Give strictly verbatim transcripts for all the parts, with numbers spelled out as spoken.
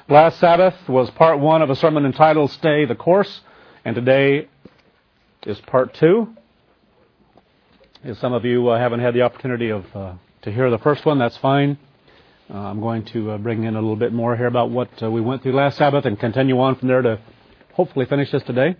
Last Sabbath was part one of a sermon entitled Stay the Course, and today is part two. If some of you uh, haven't had the opportunity of uh, to hear the first one, that's fine. Uh, I'm going to uh, bring in a little bit more here about what uh, we went through last Sabbath and continue on from there to hopefully finish this today.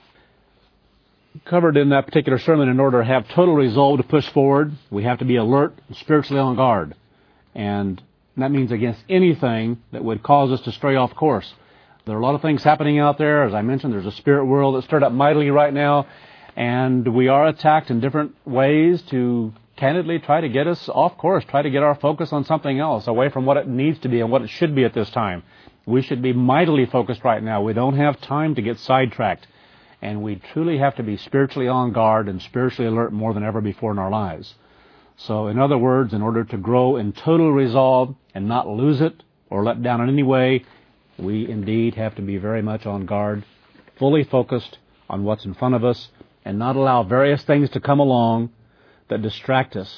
Covered in that particular sermon, in order to have total resolve to push forward, we have to be alert and spiritually on guard. And that means against anything that would cause us to stray off course. There are a lot of things happening out there. As I mentioned, there's a spirit world that's stirred up mightily right now, and we are attacked in different ways to candidly try to get us off course, try to get our focus on something else, away from what it needs to be and what it should be at this time. We should be mightily focused right now. We don't have time to get sidetracked, and we truly have to be spiritually on guard and spiritually alert more than ever before in our lives. So, in other words, in order to grow in total resolve and not lose it or let down in any way, we indeed have to be very much on guard, fully focused on what's in front of us, and not allow various things to come along that distract us,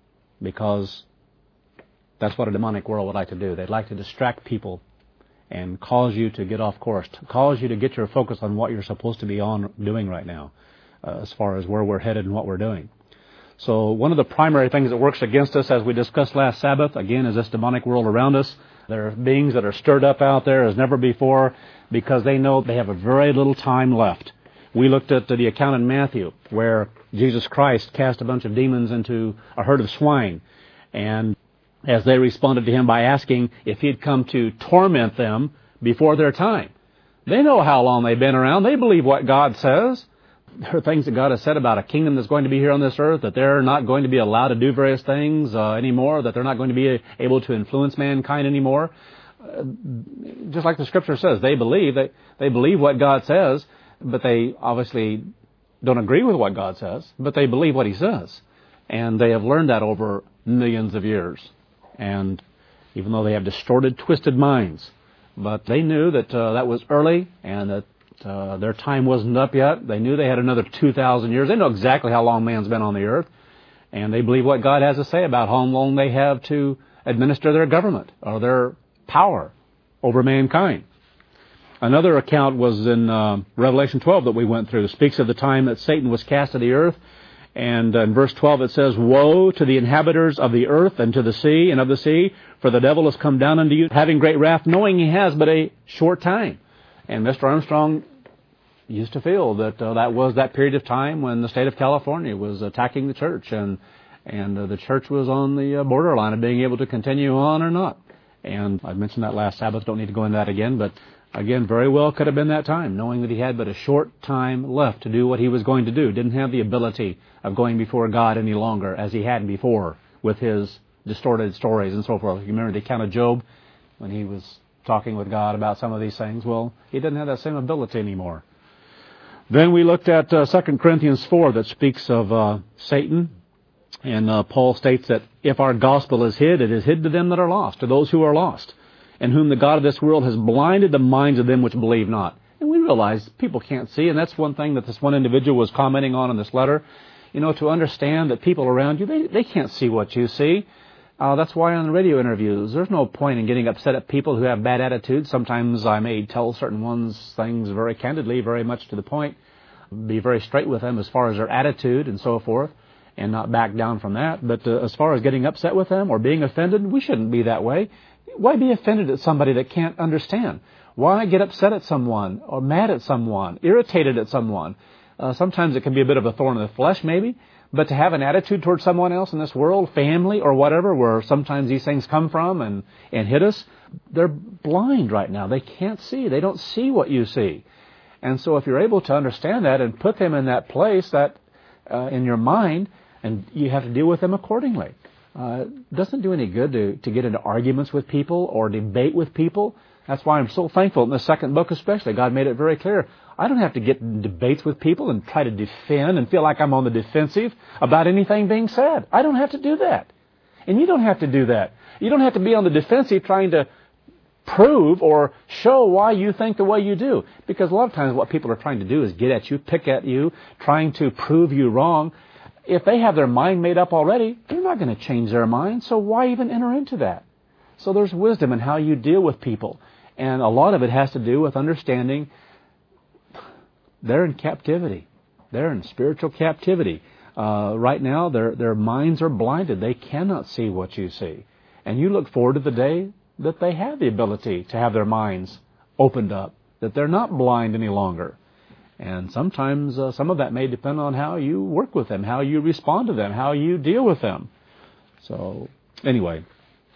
because that's what a demonic world would like to do. They'd like to distract people and cause you to get off course, to cause you to get your focus on what you're supposed to be on doing right now, uh, as far as where we're headed and what we're doing. So one of the primary things that works against us, as we discussed last Sabbath, again, is this demonic world around us. There are beings that are stirred up out there as never before because they know they have a very little time left. We looked at the account in Matthew where Jesus Christ cast a bunch of demons into a herd of swine. And as they responded to him by asking if he'd come to torment them before their time. They know how long they've been around. They believe what God says. There are things that God has said about a kingdom that's going to be here on this earth, that they're not going to be allowed to do various things uh, anymore, that they're not going to be able to influence mankind anymore. Uh, just like the Scripture says, they believe they, they believe what God says, but they obviously don't agree with what God says, but they believe what He says. And they have learned that over millions of years. And even though they have distorted, twisted minds, but they knew that uh, that was early and that Uh, their time wasn't up yet. They knew they had another two thousand years. They know exactly how long man's been on the earth. And they believe what God has to say about how long they have to administer their government or their power over mankind. Another account was in uh, Revelation twelve that we went through. It speaks of the time that Satan was cast to the earth. And uh, in verse twelve it says, "Woe to the inhabitants of the earth and to the sea and of the sea, for the devil has come down unto you, having great wrath, knowing he has but a short time." And Mister Armstrong used to feel that uh, that was that period of time when the state of California was attacking the church, and and uh, the church was on the uh, borderline of being able to continue on or not. And I mentioned that last Sabbath, don't need to go into that again, but again, very well could have been that time, knowing that he had but a short time left to do what he was going to do. Didn't have the ability of going before God any longer as he had before with his distorted stories and so forth. You remember the account of Job when he was talking with God about some of these things? Well, he didn't have that same ability anymore. Then we looked at uh, Second Corinthians four that speaks of uh, Satan. And uh, Paul states that if our gospel is hid, it is hid to them that are lost, to those who are lost, and whom the God of this world has blinded the minds of them which believe not. And we realize people can't see, and that's one thing that this one individual was commenting on in this letter. You know, to understand that people around you, they, they can't see what you see. Uh, that's why on the radio interviews, there's no point in getting upset at people who have bad attitudes. Sometimes I may tell certain ones things very candidly, very much to the point, be very straight with them as far as their attitude and so forth, and not back down from that. But uh, as far as getting upset with them or being offended, we shouldn't be that way. Why be offended at somebody that can't understand? Why get upset at someone or mad at someone, irritated at someone? Uh, sometimes it can be a bit of a thorn in the flesh maybe, but to have an attitude towards someone else in this world, family or whatever, where sometimes these things come from and, and hit us, they're blind right now. They can't see. They don't see what you see. And so if you're able to understand that and put them in that place, that uh, in your mind, and you have to deal with them accordingly. Uh, it doesn't do any good to, to get into arguments with people or debate with people. That's why I'm so thankful in the second book especially. God made it very clear. I don't have to get in debates with people and try to defend and feel like I'm on the defensive about anything being said. I don't have to do that. And you don't have to do that. You don't have to be on the defensive trying to prove or show why you think the way you do. Because a lot of times what people are trying to do is get at you, pick at you, trying to prove you wrong. If they have their mind made up already, they're not going to change their mind. So why even enter into that? So there's wisdom in how you deal with people. And a lot of it has to do with understanding they're in captivity. They're in spiritual captivity. Uh, right now, their their minds are blinded. They cannot see what you see. And you look forward to the day that they have the ability to have their minds opened up, that they're not blind any longer. And sometimes uh, some of that may depend on how you work with them, how you respond to them, how you deal with them. So, anyway,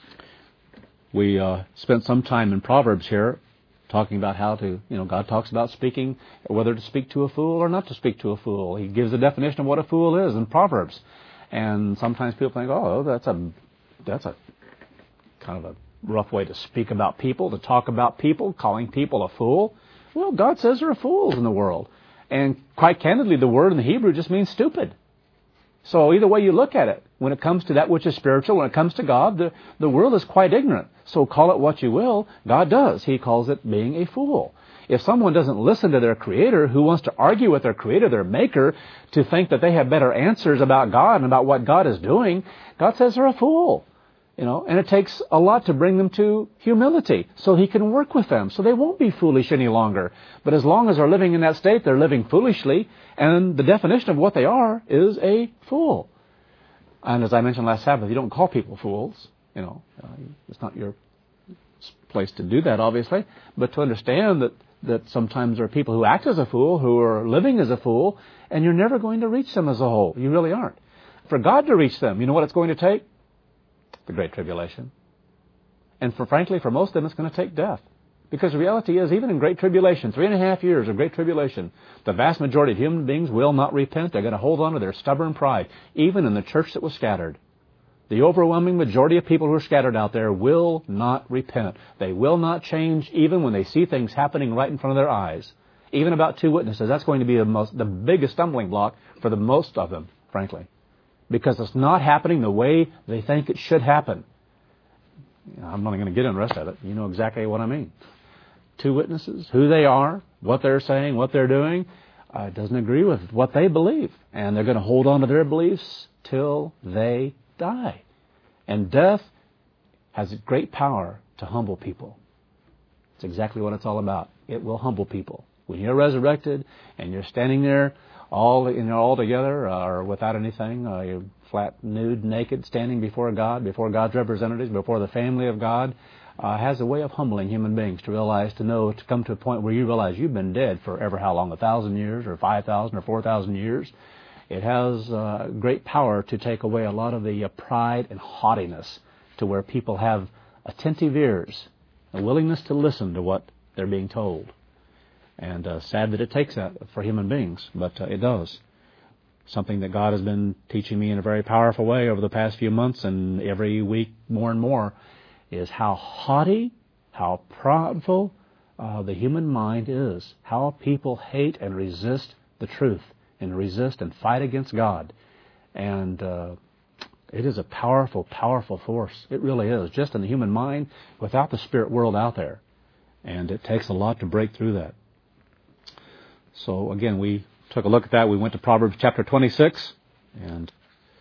we uh, spent some time in Proverbs here talking about how to, you know, God talks about speaking, whether to speak to a fool or not to speak to a fool. He gives a definition of what a fool is in Proverbs. And sometimes people think, oh, that's a, that's a kind of a rough way to speak about people, to talk about people, calling people a fool. Well, God says there are fools in the world. And quite candidly, the word in the Hebrew just means stupid. So either way you look at it, when it comes to that which is spiritual, when it comes to God, the, the world is quite ignorant. So call it what you will, God does. He calls it being a fool. If someone doesn't listen to their Creator, who wants to argue with their Creator, their Maker, to think that they have better answers about God and about what God is doing, God says they're a fool. You know, and it takes a lot to bring them to humility so He can work with them, so they won't be foolish any longer. But as long as they're living in that state, they're living foolishly, and the definition of what they are is a fool. And as I mentioned last Sabbath, you don't call people fools. You know, uh, it's not your place to do that, obviously, but to understand that, that sometimes there are people who act as a fool, who are living as a fool, and you're never going to reach them as a whole. You really aren't. For God to reach them, you know what it's going to take? The Great Tribulation. And for frankly, for most of them, it's going to take death. Because the reality is, even in Great Tribulation, three and a half years of Great Tribulation, the vast majority of human beings will not repent. They're going to hold on to their stubborn pride, even in the church that was scattered. The overwhelming majority of people who are scattered out there will not repent. They will not change even when they see things happening right in front of their eyes. Even about two witnesses, that's going to be the most, the biggest stumbling block for the most of them, frankly. Because it's not happening the way they think it should happen. I'm not going to get into the rest of it. You know exactly what I mean. Two witnesses, who they are, what they're saying, what they're doing, uh, doesn't agree with what they believe. And they're going to hold on to their beliefs till they die. And death has great power to humble people. It's exactly what it's all about. It will humble people. When you're resurrected and you're standing there all you know all together uh, or without anything, uh, you're flat, nude, naked, standing before God, before God's representatives, before the family of God, uh, has a way of humbling human beings to realize, to know, to come to a point where you realize you've been dead for ever how long, a thousand years or five thousand or four thousand years. It has uh, great power to take away a lot of the uh, pride and haughtiness, to where people have attentive ears, a willingness to listen to what they're being told. And uh, sad that it takes that for human beings, but uh, it does. Something that God has been teaching me in a very powerful way over the past few months, and every week more and more, is how haughty, how proudful uh, the human mind is. How people hate and resist the truth, and resist and fight against God. And uh, it is a powerful, powerful force. It really is, just in the human mind, without the spirit world out there. And it takes a lot to break through that. So again, we took a look at that. We went to Proverbs chapter twenty-six, and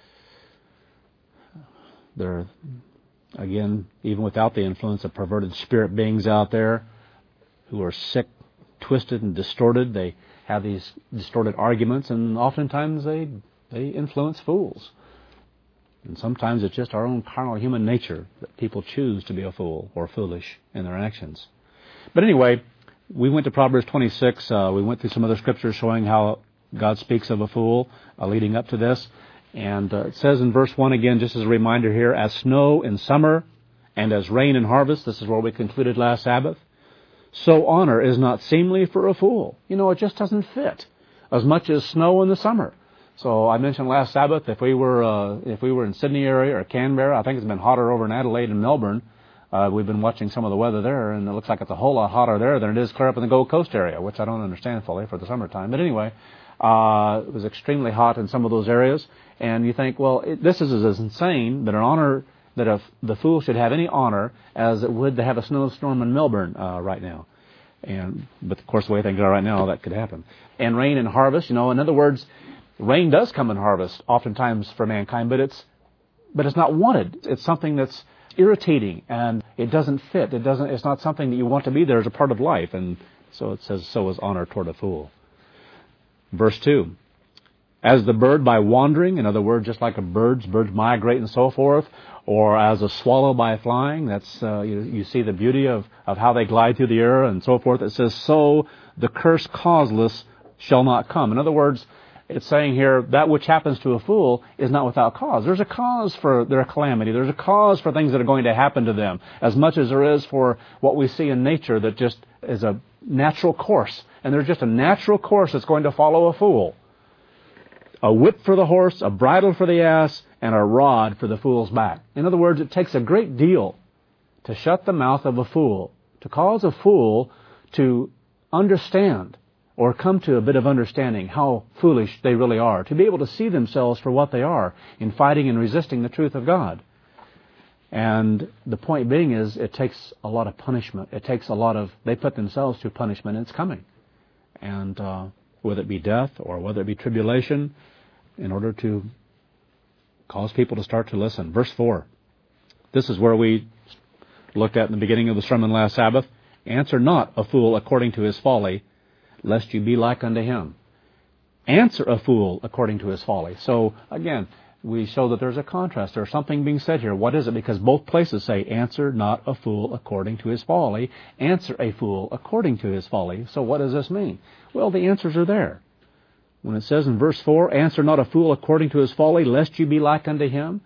there, again, even without the influence of perverted spirit beings out there who are sick, twisted, and distorted, they have these distorted arguments, and oftentimes they they influence fools. And sometimes it's just our own carnal human nature that people choose to be a fool or foolish in their actions. But anyway, we went to Proverbs twenty-six. Uh, we went through some other scriptures showing how God speaks of a fool uh, leading up to this. And uh, it says in verse one again, just as a reminder here, as snow in summer and as rain in harvest, this is where we concluded last Sabbath, so honor is not seemly for a fool. You know, it just doesn't fit as much as snow in the summer. So I mentioned last Sabbath, if we were uh, if we were in Sydney area or Canberra, I think it's been hotter over in Adelaide and Melbourne. Uh, we've been watching some of the weather there, and it looks like it's a whole lot hotter there than it is clear up in the Gold Coast area, which I don't understand fully for the summertime. But anyway, uh, it was extremely hot in some of those areas, and you think, well, it, this is as insane that an honor that a, the fool should have any honor as it would to have a snowstorm in Melbourne uh, right now. And but of course, the way things are right now, that could happen. And rain and harvest, you know, in other words, rain does come in harvest oftentimes for mankind, but it's but it's not wanted. It's something that's irritating and it doesn't fit. It doesn't. It's not something that you want to be there as a part of life. And so it says, so is honor toward a fool. Verse two. As the bird by wandering, in other words, just like a bird's, birds migrate and so forth, or as a swallow by flying, that's uh, you, you see the beauty of, of how they glide through the air and so forth. It says, so the curse causeless shall not come. In other words, it's saying here, that which happens to a fool is not without cause. There's a cause for their calamity. There's a cause for things that are going to happen to them, as much as there is for what we see in nature that just is a natural course. And there's just a natural course that's going to follow a fool. A whip for the horse, a bridle for the ass, and a rod for the fool's back. In other words, it takes a great deal to shut the mouth of a fool, to cause a fool to understand or come to a bit of understanding how foolish they really are, to be able to see themselves for what they are in fighting and resisting the truth of God. And the point being is, it takes a lot of punishment. It takes a lot of, they put themselves to punishment, and it's coming. And uh, whether it be death or whether it be tribulation, in order to cause people to start to listen. Verse four. This is where we looked at in the beginning of the sermon last Sabbath. Answer not a fool according to his folly, lest you be like unto him. Answer a fool according to his folly. So, again, we show that there's a contrast. There's something being said here. What is it? Because both places say, answer not a fool according to his folly. Answer a fool according to his folly. So what does this mean? Well, the answers are there. When it says in verse four, answer not a fool according to his folly, lest you be like unto him.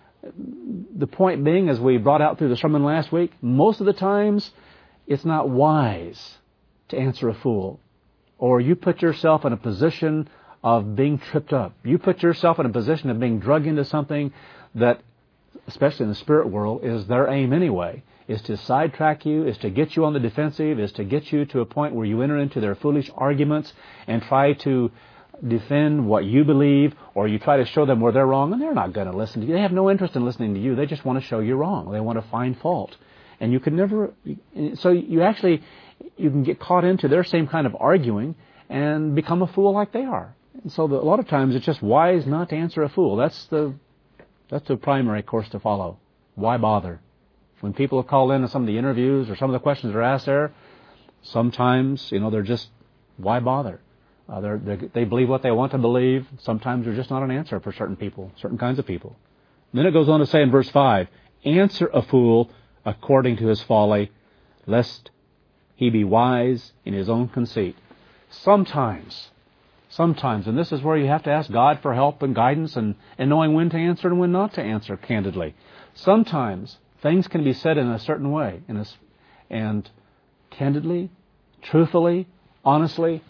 The point being, as we brought out through the sermon last week, most of the times it's not wise to answer a fool. Or you put yourself in a position of being tripped up. You put yourself in a position of being drugged into something that, especially in the spirit world, is their aim anyway, is to sidetrack you, is to get you on the defensive, is to get you to a point where you enter into their foolish arguments and try to defend what you believe, or you try to show them where they're wrong, and they're not going to listen to you. They have no interest in listening to you. They just want to show you wrong. They want to find fault. And you can never... So you actually... You can get caught into their same kind of arguing and become a fool like they are. And so the, a lot of times it's just wise not to answer a fool. That's the that's the primary course to follow. Why bother? When people have called in to some of the interviews or some of the questions that are asked there, sometimes, you know, they're just, why bother? Uh, they're, they're, they believe what they want to believe. Sometimes there's just not an answer for certain people, certain kinds of people. And then it goes on to say in verse five, answer a fool according to his folly, lest he be wise in his own conceit. Sometimes, sometimes, and this is where you have to ask God for help and guidance and, and knowing when to answer and when not to answer candidly. Sometimes things can be said in a certain way, in a, and candidly, truthfully, honestly,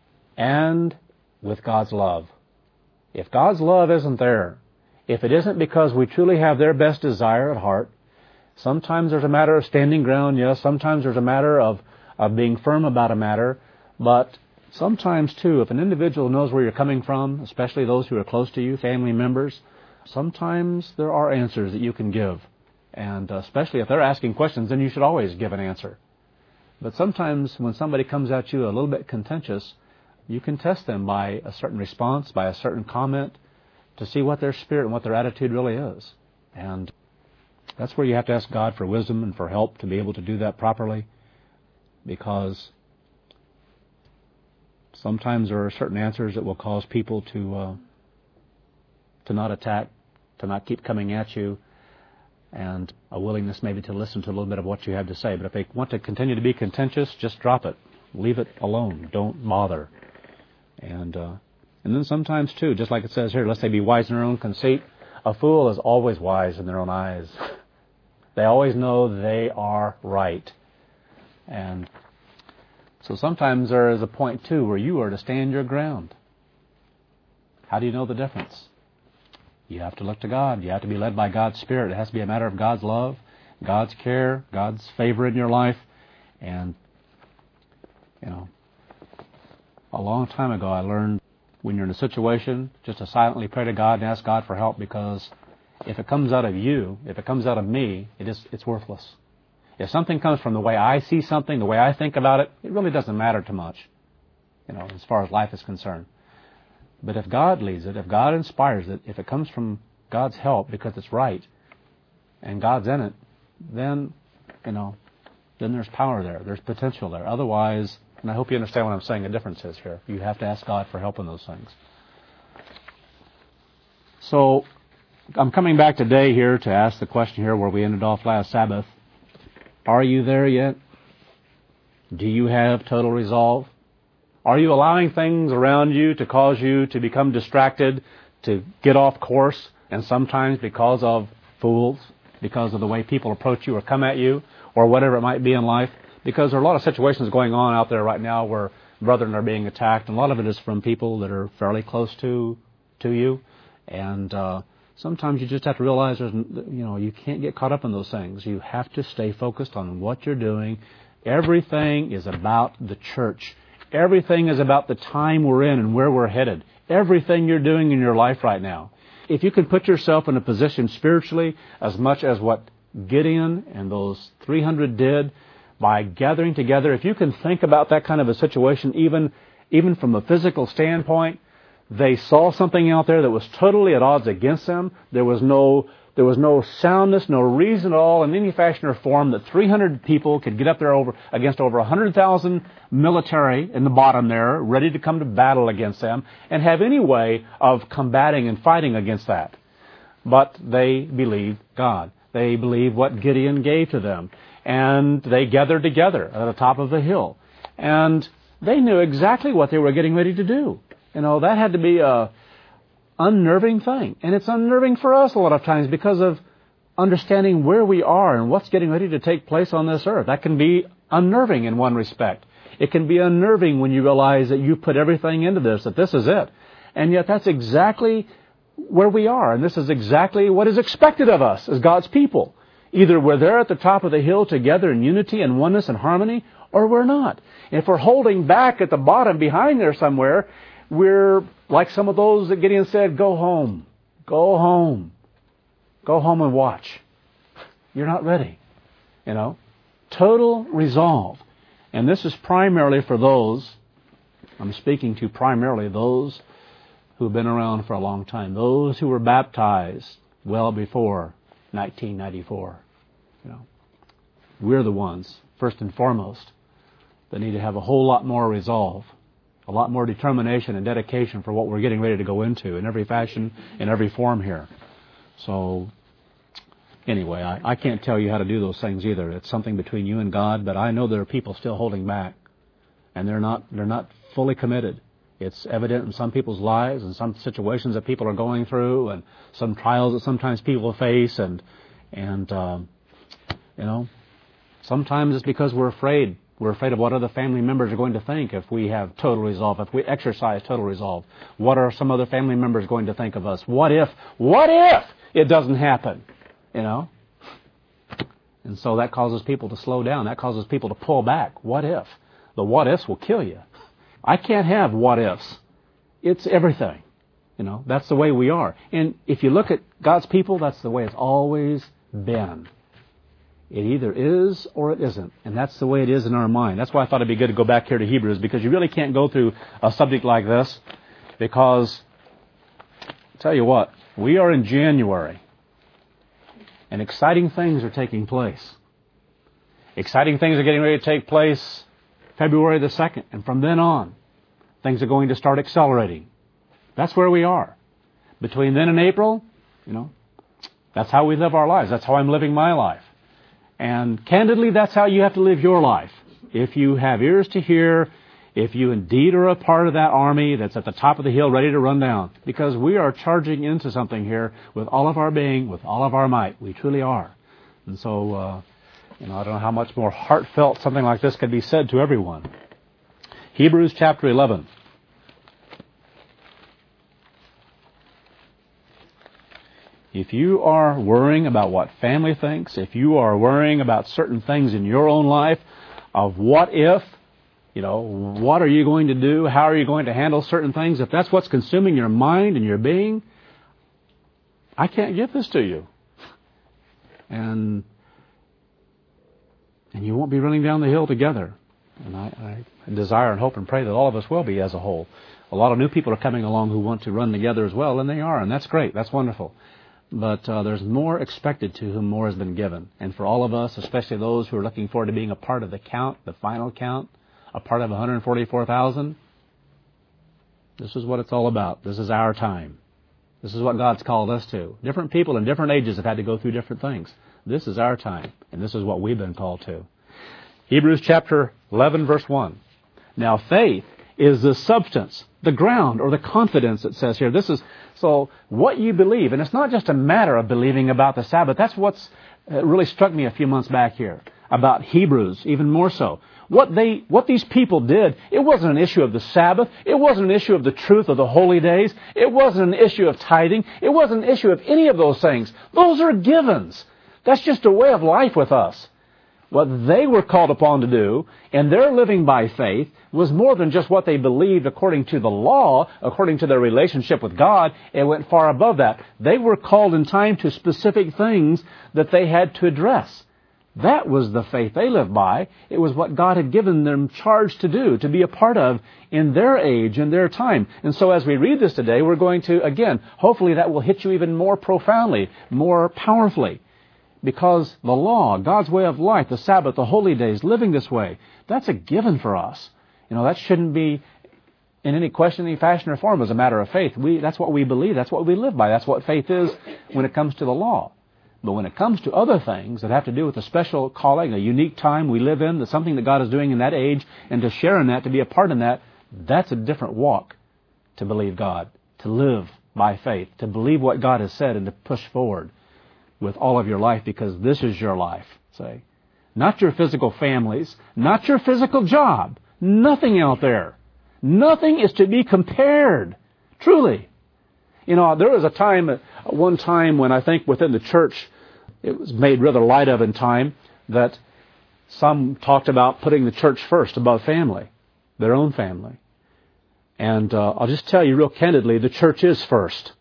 and with God's love. If God's love isn't there, if it isn't because we truly have their best desire at heart, sometimes there's a matter of standing ground, yes, sometimes there's a matter of, of being firm about a matter, but sometimes, too, if an individual knows where you're coming from, especially those who are close to you, family members, sometimes there are answers that you can give. And uh, especially if they're asking questions, then you should always give an answer. But sometimes when somebody comes at you a little bit contentious, you can test them by a certain response, by a certain comment, to see what their spirit and what their attitude really is. And that's where you have to ask God for wisdom and for help to be able to do that properly, because sometimes there are certain answers that will cause people to uh, to not attack, to not keep coming at you, and a willingness maybe to listen to a little bit of what you have to say. But if they want to continue to be contentious, just drop it. Leave it alone. Don't bother. And uh, and then sometimes, too, just like it says here, lest they be wise in their own conceit, a fool is always wise in their own eyes. They always know they are right. And so sometimes there is a point, too, where you are to stand your ground. How do you know the difference? You have to look to God. You have to be led by God's Spirit. It has to be a matter of God's love, God's care, God's favor in your life. And, you know, a long time ago I learned when you're in a situation, just to silently pray to God and ask God for help, because if it comes out of you, if it comes out of me, it is, it's worthless. If something comes from the way I see something, the way I think about it, it really doesn't matter too much, you know, as far as life is concerned. But if God leads it, if God inspires it, if it comes from God's help because it's right, and God's in it, then, you know, then there's power there. There's potential there. Otherwise, and I hope you understand what I'm saying, the difference is here. You have to ask God for help in those things. So, I'm coming back today here to ask the question here where we ended off last Sabbath. Are you there yet? Do you have total resolve? Are you allowing things around you to cause you to become distracted, to get off course, and sometimes because of fools, because of the way people approach you or come at you, or whatever it might be in life? Because there are a lot of situations going on out there right now where brethren are being attacked, and a lot of it is from people that are fairly close to to you, and uh, sometimes you just have to realize there's, you know, you can't get caught up in those things. You have to stay focused on what you're doing. Everything is about the church. Everything is about the time we're in and where we're headed. Everything you're doing in your life right now. If you can put yourself in a position spiritually as much as what Gideon and those three hundred did by gathering together, if you can think about that kind of a situation, even, even from a physical standpoint, they saw something out there that was totally at odds against them. There was no there was no soundness, no reason at all in any fashion or form that three hundred people could get up there over against over one hundred thousand military in the bottom there, ready to come to battle against them, and have any way of combating and fighting against that. But they believed God. They believed what Gideon gave to them. And they gathered together at the top of the hill. And they knew exactly what they were getting ready to do. You know, that had to be a unnerving thing. And it's unnerving for us a lot of times because of understanding where we are and what's getting ready to take place on this earth. That can be unnerving in one respect. It can be unnerving when you realize that you put everything into this, that this is it. And yet that's exactly where we are. And this is exactly what is expected of us as God's people. Either we're there at the top of the hill together in unity and oneness and harmony, or we're not. And if we're holding back at the bottom behind there somewhere, we're like some of those that Gideon said, go home, go home, go home and watch. You're not ready, you know. Total resolve. And this is primarily for those, I'm speaking to primarily those who've been around for a long time, those who were baptized well before nineteen ninety-four. You know, we're the ones, first and foremost, that need to have a whole lot more resolve, a lot more determination and dedication for what we're getting ready to go into in every fashion, in every form here. So, anyway, I, I can't tell you how to do those things either. It's something between you and God, but I know there are people still holding back, and they're not they're not fully committed. It's evident in some people's lives and some situations that people are going through, and some trials that sometimes people face, and and um, you know, sometimes it's because we're afraid. We're afraid of what other family members are going to think if we have total resolve, if we exercise total resolve. What are some other family members going to think of us? What if? What if it doesn't happen? You know, and so that causes people to slow down. That causes people to pull back. What if? The what ifs will kill you. I can't have what ifs. It's everything. You know, that's the way we are. And if you look at God's people, that's the way it's always been. It either is or it isn't. And that's the way it is in our mind. That's why I thought it'd be good to go back here to Hebrews, because you really can't go through a subject like this, because, I'll tell you what, we are in January, and exciting things are taking place. Exciting things are getting ready to take place February the second, and from then on, things are going to start accelerating. That's where we are. Between then and April, you know, that's how we live our lives. That's how I'm living my life. And candidly, that's how you have to live your life. If you have ears to hear, if you indeed are a part of that army that's at the top of the hill ready to run down, because we are charging into something here with all of our being, with all of our might. We truly are. And so, uh, You know, I don't know how much more heartfelt something like this could be said to everyone. Hebrews chapter eleven. If you are worrying about what family thinks, if you are worrying about certain things in your own life, of what if, you know, what are you going to do, how are you going to handle certain things, if that's what's consuming your mind and your being, I can't give this to you. And And you won't be running down the hill together. And I, I desire and hope and pray that all of us will be as a whole. A lot of new people are coming along who want to run together as well, and they are, and that's great. That's wonderful. But uh, there's more expected to whom more has been given. And for all of us, especially those who are looking forward to being a part of the count, the final count, a part of one hundred forty-four thousand, this is what it's all about. This is our time. This is what God's called us to. Different people in different ages have had to go through different things. This is our time, and this is what we've been called to. Hebrews chapter eleven, verse one. Now faith is the substance, the ground, or the confidence, it says here. This is, so what you believe, and it's not just a matter of believing about the Sabbath. That's what's uh, really struck me a few months back here about Hebrews, even more so. What they, what these people did, it wasn't an issue of the Sabbath. It wasn't an issue of the truth of the holy days. It wasn't an issue of tithing. It wasn't an issue of any of those things. Those are givens. That's just a way of life with us. What they were called upon to do, and their living by faith, was more than just what they believed according to the law, according to their relationship with God. It went far above that. They were called in time to specific things that they had to address. That was the faith they lived by. It was what God had given them charge to do, to be a part of in their age, in their time. And so as we read this today, we're going to, again, hopefully that will hit you even more profoundly, more powerfully. Because the law, God's way of life, the Sabbath, the holy days, living this way, that's a given for us. You know, that shouldn't be in any question, any fashion or form as a matter of faith. We, that's what we believe. That's what we live by. That's what faith is when it comes to the law. But when it comes to other things that have to do with a special calling, a unique time we live in, that's something that God is doing in that age, and to share in that, to be a part in that, that's a different walk to believe God, to live by faith, to believe what God has said and to push forward with all of your life, because this is your life, say. Not your physical families, not your physical job, nothing out there. Nothing is to be compared, truly. You know, there was a time, one time when I think within the church, it was made rather light of in time, that some talked about putting the church first above family, their own family. And uh, I'll just tell you real candidly, the church is first.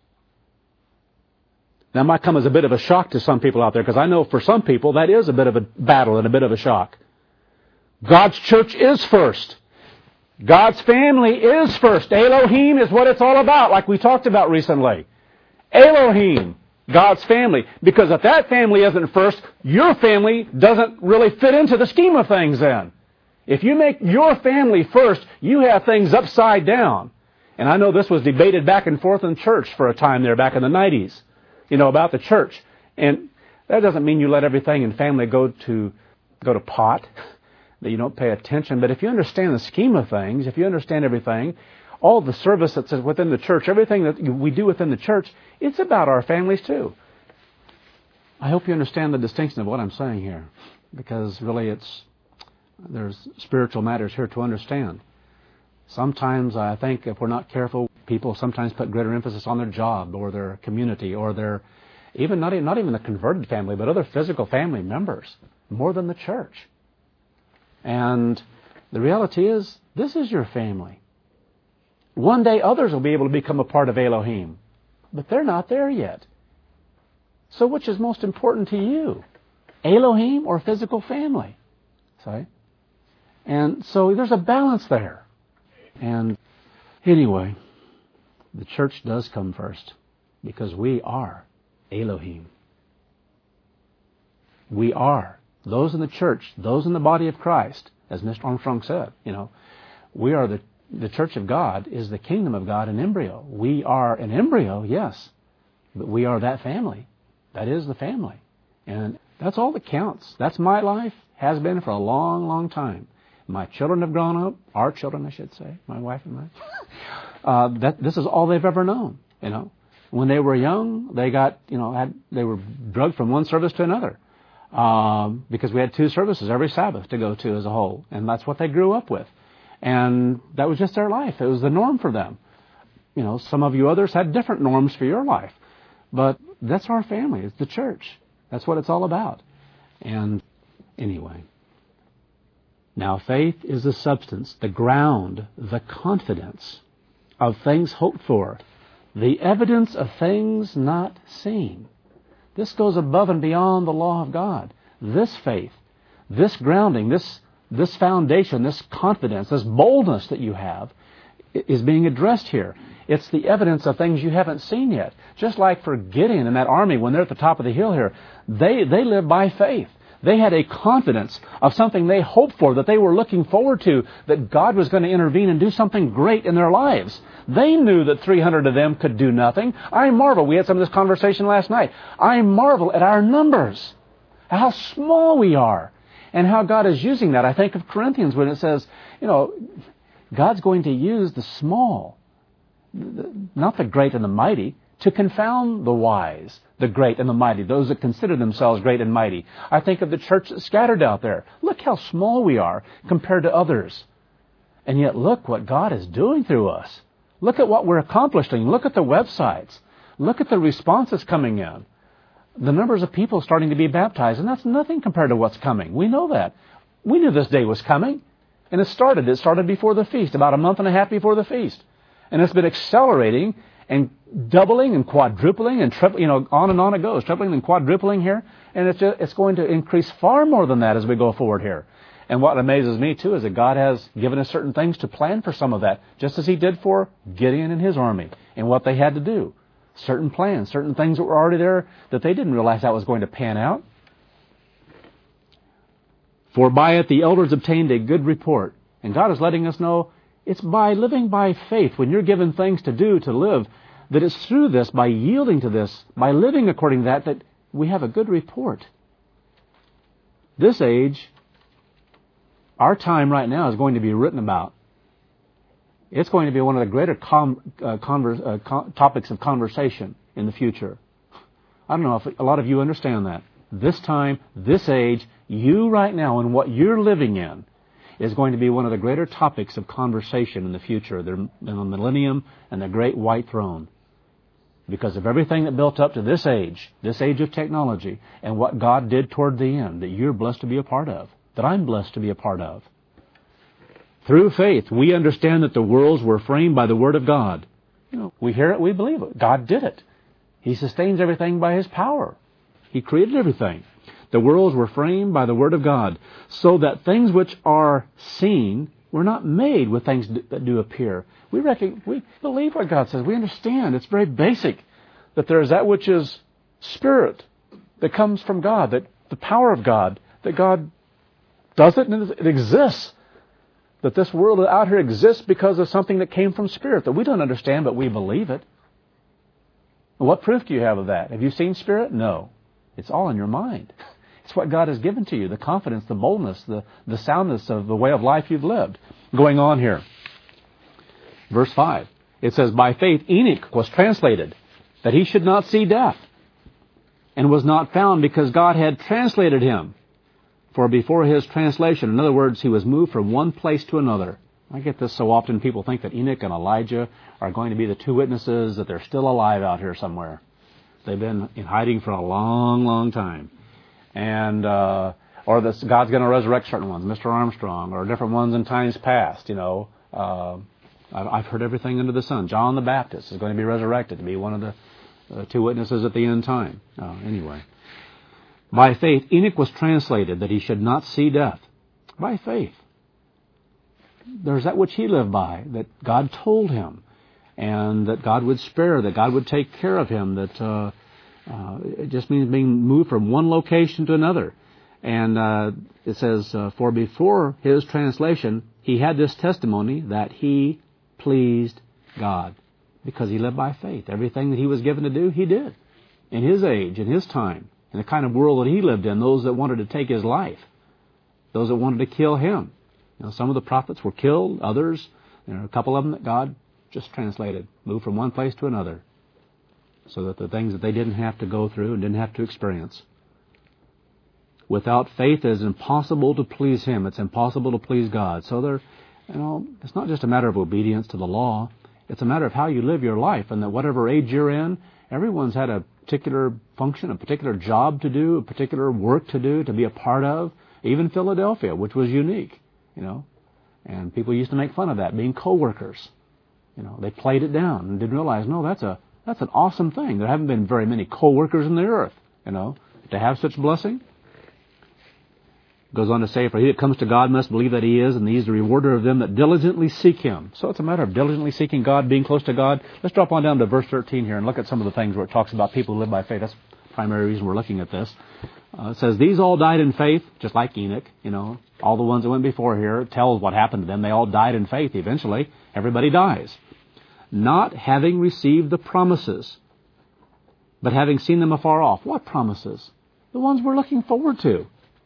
That might come as a bit of a shock to some people out there, because I know for some people that is a bit of a battle and a bit of a shock. God's church is first. God's family is first. Elohim is what it's all about, like we talked about recently. Elohim, God's family. Because if that family isn't first, your family doesn't really fit into the scheme of things then. If you make your family first, you have things upside down. And I know this was debated back and forth in church for a time there back in the nineties. You know, about the church. And that doesn't mean you let everything in family go to go to pot, that you don't pay attention. But if you understand the scheme of things, if you understand everything, all the service that's within the church, everything that we do within the church, it's about our families too. I hope you understand the distinction of what I'm saying here, because really it's there's spiritual matters here to understand. Sometimes I think if we're not careful, people sometimes put greater emphasis on their job or their community or their, even not even, not even the converted family, but other physical family members, more than the church. And the reality is, this is your family. One day others will be able to become a part of Elohim, but they're not there yet. So which is most important to you? Elohim or physical family? See? And so there's a balance there. And anyway, the church does come first because we are Elohim. We are. Those in the church, those in the body of Christ, as Mister Armstrong said, you know, we are the, the church of God is the kingdom of God in embryo. We are an embryo, yes, but we are that family. That is the family. And that's all that counts. That's my life, has been for a long, long time. My children have grown up, our children, I should say, my wife and I. Uh, that this is all they've ever known. You know, when they were young, they got you know had they were drugged from one service to another um, because we had two services every Sabbath to go to as a whole, and that's what they grew up with, and that was just their life. It was the norm for them. You know, some of you others had different norms for your life, but that's our family. It's the church. That's what it's all about. And anyway. Now faith is the substance, the ground, the confidence of things hoped for, the evidence of things not seen. This goes above and beyond the law of God. This faith, this grounding, this, this foundation, this confidence, this boldness that you have, is being addressed here. It's the evidence of things you haven't seen yet. Just like for Gideon and that army, when they're at the top of the hill here, they, they live by faith. They had a confidence of something they hoped for, that they were looking forward to, that God was going to intervene and do something great in their lives. They knew that three hundred of them could do nothing. I marvel. We had some of this conversation last night. I marvel at our numbers, how small we are, and how God is using that. I think of Corinthians when it says, you know, God's going to use the small, not the great and the mighty, to confound the wise, the great and the mighty, those that consider themselves great and mighty. I think of the church that's scattered out there. Look how small we are compared to others. And yet look what God is doing through us. Look at what we're accomplishing. Look at the websites. Look at the responses coming in. The numbers of people starting to be baptized, and that's nothing compared to what's coming. We know that. We knew this day was coming. And it started. It started before the feast, about a month and a half before the feast. And it's been accelerating and doubling and quadrupling and tripling, you know, on and on it goes, tripling and quadrupling here. And it's just, it's going to increase far more than that as we go forward here. And what amazes me, too, is that God has given us certain things to plan for some of that, just as He did for Gideon and his army and what they had to do. Certain plans, certain things that were already there that they didn't realize that was going to pan out. For by it the elders obtained a good report. And God is letting us know it's by living by faith, when you're given things to do, to live, that it's through this, by yielding to this, by living according to that, that we have a good report. This age, our time right now, is going to be written about. It's going to be one of the greater com, uh, converse, uh, com, topics of conversation in the future. I don't know if a lot of you understand that. This time, this age, you right now and what you're living in is going to be one of the greater topics of conversation in the future, the, the millennium and the great white throne. Because of everything that built up to this age, this age of technology, and what God did toward the end, that you're blessed to be a part of, that I'm blessed to be a part of. Through faith, we understand that the worlds were framed by the Word of God. You know, we hear it, we believe it. God did it. He sustains everything by His power. He created everything. The worlds were framed by the Word of God, so that things which are seen were not made with things that do appear. We reckon, we believe what God says. We understand. It's very basic that there is that which is spirit that comes from God, that the power of God, that God does it and it exists. That this world out here exists because of something that came from spirit that we don't understand, but we believe it. What proof do you have of that? Have you seen spirit? No. It's all in your mind. It's what God has given to you, the confidence, the boldness, the, the soundness of the way of life you've lived. Going on here. Verse five. It says, by faith Enoch was translated, that he should not see death, and was not found because God had translated him. For before his translation, in other words, he was moved from one place to another. I get this so often. People think that Enoch and Elijah are going to be the two witnesses, that they're still alive out here somewhere. They've been in hiding for a long, long time. And, uh, or this, God's going to resurrect certain ones, Mister Armstrong, or different ones in times past, you know. Uh, I've heard everything under the sun. John the Baptist is going to be resurrected to be one of the uh, two witnesses at the end time. Uh, anyway. By faith, Enoch was translated that he should not see death. By faith. There's that which he lived by, that God told him, and that God would spare, that God would take care of him, that uh, uh, it just means being moved from one location to another. And uh, it says, uh, for before his translation, he had this testimony that he pleased God, because he lived by faith. Everything that he was given to do, he did. In his age, in his time. In the kind of world that he lived in, those that wanted to take his life, those that wanted to kill him. You know, some of the prophets were killed, others, there are a couple of them that God just translated, moved from one place to another, so that the things that they didn't have to go through and didn't have to experience. Without faith, it is impossible to please Him. It's impossible to please God. So there, you know, it's not just a matter of obedience to the law. It's a matter of how you live your life, and that whatever age you're in, everyone's had a particular function, a particular job to do, a particular work to do, to be a part of. Even Philadelphia, which was unique, you know. And people used to make fun of that, being co-workers. You know, they played it down and didn't realize, no, that's a that's an awesome thing. There haven't been very many co-workers in the earth, you know, to have such blessing. Goes on to say, for he that comes to God must believe that he is, and he is the rewarder of them that diligently seek him. So it's a matter of diligently seeking God, being close to God. Let's drop on down to verse thirteen here and look at some of the things where it talks about people who live by faith. That's the primary reason we're looking at this. Uh, it says, these all died in faith, just like Enoch, you know, all the ones that went before here. It tells what happened to them. They all died in faith eventually. Everybody dies. Not having received the promises, but having seen them afar off. What promises? The ones we're looking forward to.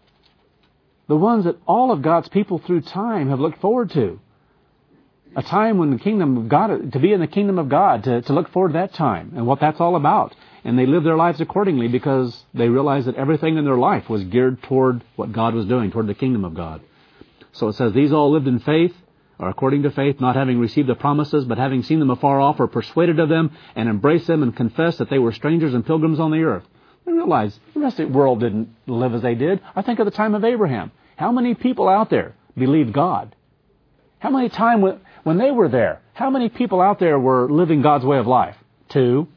The ones that all of God's people through time have looked forward to. A time when the kingdom of God, to be in the kingdom of God, to, to look forward to that time and what that's all about. And they live their lives accordingly because they realized that everything in their life was geared toward what God was doing, toward the kingdom of God. So it says, these all lived in faith, or according to faith, not having received the promises, but having seen them afar off, or persuaded of them, and embraced them, and confessed that they were strangers and pilgrims on the earth. They realized the rest of the world didn't live as they did. I think of the time of Abraham. How many people out there believed God? How many times when, when they were there, how many people out there were living God's way of life? Two.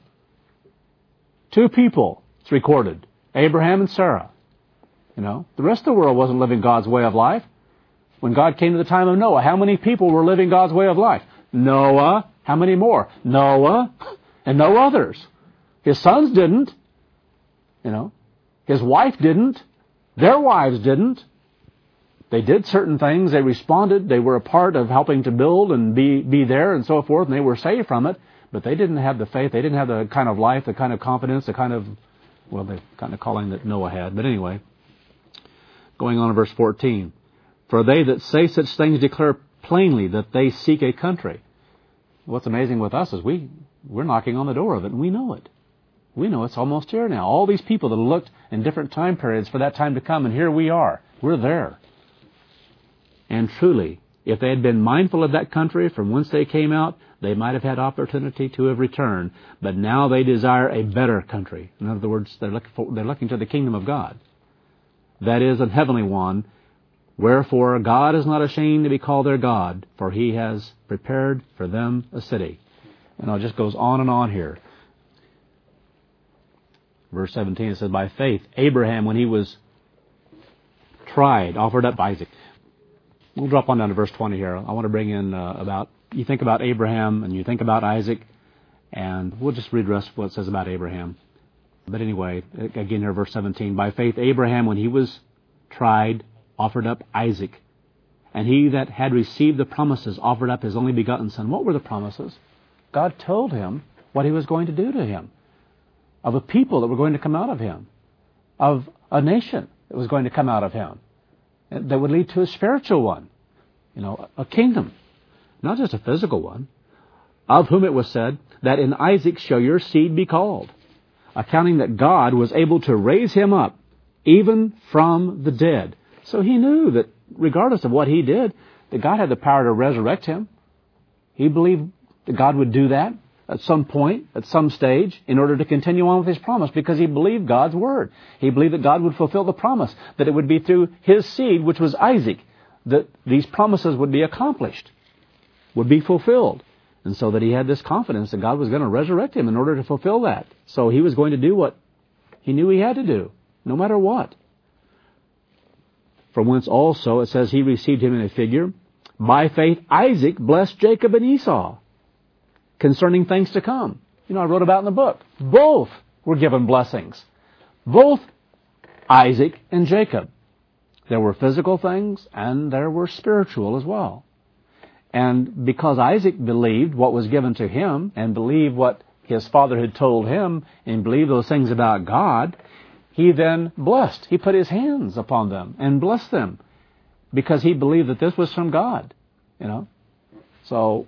Two people, it's recorded. Abraham and Sarah. You know, the rest of the world wasn't living God's way of life. When God came to the time of Noah, how many people were living God's way of life? Noah. How many more? Noah and no others. His sons didn't. You know, his wife didn't. Their wives didn't. They did certain things. They responded. They were a part of helping to build and be, be there and so forth, and they were saved from it. But they didn't have the faith. They didn't have the kind of life, the kind of confidence, the kind of, well, the kind of calling that Noah had. But anyway, going on to verse fourteen. For they that say such things declare plainly that they seek a country. What's amazing with us is we, we're knocking on the door of it, and we know it. We know it's almost here now. All these people that looked in different time periods for that time to come, and here we are. We're there. And truly, if they had been mindful of that country from whence they came out, they might have had opportunity to have returned. But now they desire a better country. In other words, they're looking, for, they're looking to the kingdom of God. That is, a heavenly one. Wherefore God is not ashamed to be called their God, for he has prepared for them a city. And it just goes on and on here. Verse seventeen, it says, by faith, Abraham, when he was tried, offered up Isaac. We'll drop on down to verse twenty here. I want to bring in uh, about, you think about Abraham and you think about Isaac, and we'll just read the rest of what it says about Abraham. But anyway, again here, verse seventeen, by faith, Abraham, when he was tried, offered up Isaac. And he that had received the promises offered up his only begotten son. What were the promises? God told him what he was going to do to him. Of a people that were going to come out of him. Of a nation that was going to come out of him. That would lead to a spiritual one. You know, a kingdom. Not just a physical one. Of whom it was said, that in Isaac shall your seed be called. Accounting that God was able to raise him up, even from the dead. So he knew that regardless of what he did, that God had the power to resurrect him. He believed that God would do that at some point, at some stage, in order to continue on with his promise, because he believed God's word. He believed that God would fulfill the promise, that it would be through his seed, which was Isaac, that these promises would be accomplished, would be fulfilled. And so that he had this confidence that God was going to resurrect him in order to fulfill that. So he was going to do what he knew he had to do, no matter what. From whence also, it says, he received him in a figure. By faith, Isaac blessed Jacob and Esau concerning things to come. You know, I wrote about in the book. Both were given blessings. Both Isaac and Jacob. There were physical things and there were spiritual as well. And because Isaac believed what was given to him and believed what his father had told him and believed those things about God, he then blessed. He put his hands upon them and blessed them because he believed that this was from God. You know, so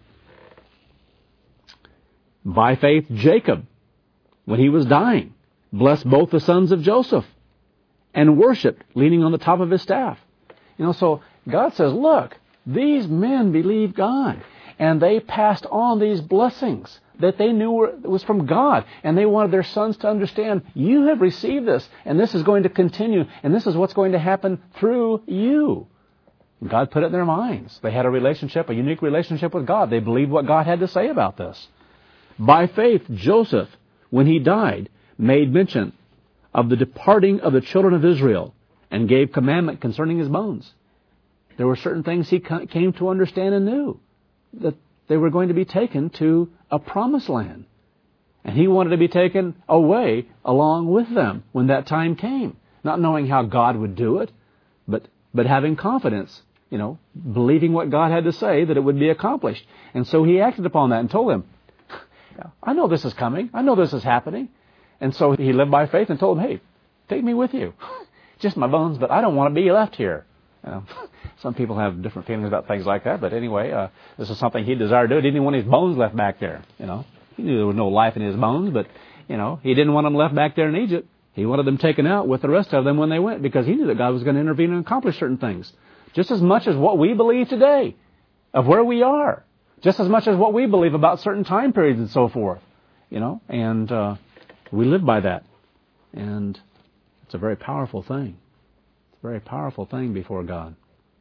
by faith, Jacob, when he was dying, blessed both the sons of Joseph and worshipped, leaning on the top of his staff. You know, so God says, look, these men believed God, and they passed on these blessings that they knew were, was from God, and they wanted their sons to understand, you have received this, and this is going to continue, and this is what's going to happen through you. God put it in their minds. They had a relationship, a unique relationship with God. They believed what God had to say about this. By faith, Joseph, when he died, made mention of the departing of the children of Israel and gave commandment concerning his bones. There were certain things he came to understand and knew, that they were going to be taken to a promised land. And he wanted to be taken away along with them when that time came. Not knowing how God would do it, but but having confidence, you know, believing what God had to say, that it would be accomplished. And so he acted upon that and told them, I know this is coming. I know this is happening. And so he lived by faith and told them, hey, take me with you. Just my bones, but I don't want to be left here. You know, some people have different feelings about things like that. But anyway, uh, this is something he desired to do. He didn't want his bones left back there. You know, he knew there was no life in his bones, but, you know, he didn't want them left back there in Egypt. He wanted them taken out with the rest of them when they went, because he knew that God was going to intervene and accomplish certain things. Just as much as what we believe today of where we are. Just as much as what we believe about certain time periods and so forth. You know, and uh, we live by that. And it's a very powerful thing. It's a very powerful thing before God.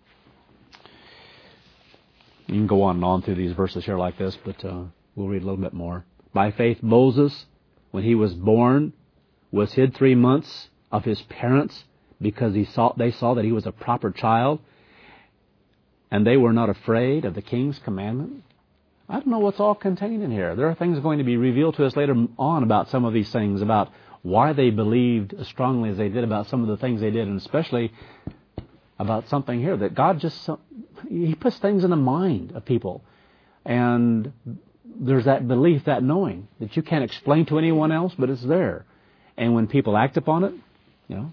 You can go on and on through these verses here like this, but uh, we'll read a little bit more. By faith, Moses, when he was born, was hid three months of his parents because he saw, they saw that he was a proper child, and they were not afraid of the king's commandment. I don't know what's all contained in here. There are things going to be revealed to us later on about some of these things, about why they believed as strongly as they did about some of the things they did, and especially about something here, that God just, He puts things in the mind of people. And there's that belief, that knowing, that you can't explain to anyone else, but it's there. And when people act upon it, you know,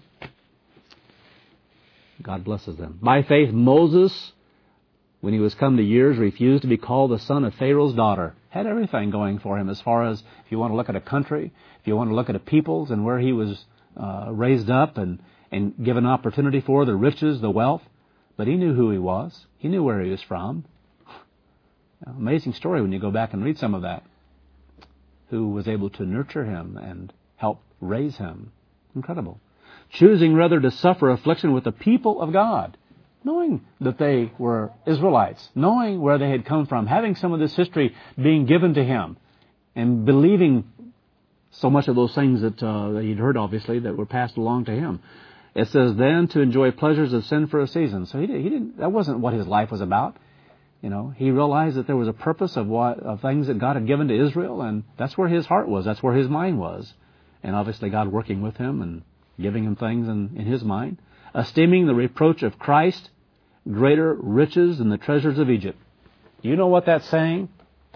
God blesses them. By faith, Moses, when he was come to years, refused to be called the son of Pharaoh's daughter. Had everything going for him as far as, if you want to look at a country, if you want to look at a peoples and where he was uh, raised up and, and given opportunity for, the riches, the wealth. But he knew who he was. He knew where he was from. Amazing story when you go back and read some of that. Who was able to nurture him and help raise him. Incredible. Choosing rather to suffer affliction with the people of God. Knowing that they were Israelites, knowing where they had come from, having some of this history being given to him, and believing so much of those things that, uh, that he'd heard, obviously, that were passed along to him. It says, then to enjoy pleasures of sin for a season. So he, did, he didn't. That wasn't what his life was about. You know, he realized that there was a purpose of what of things that God had given to Israel, and that's where his heart was. That's where his mind was, and obviously God working with him and giving him things in, in his mind. Esteeming the reproach of Christ greater riches than the treasures of Egypt. Do you know what that's saying?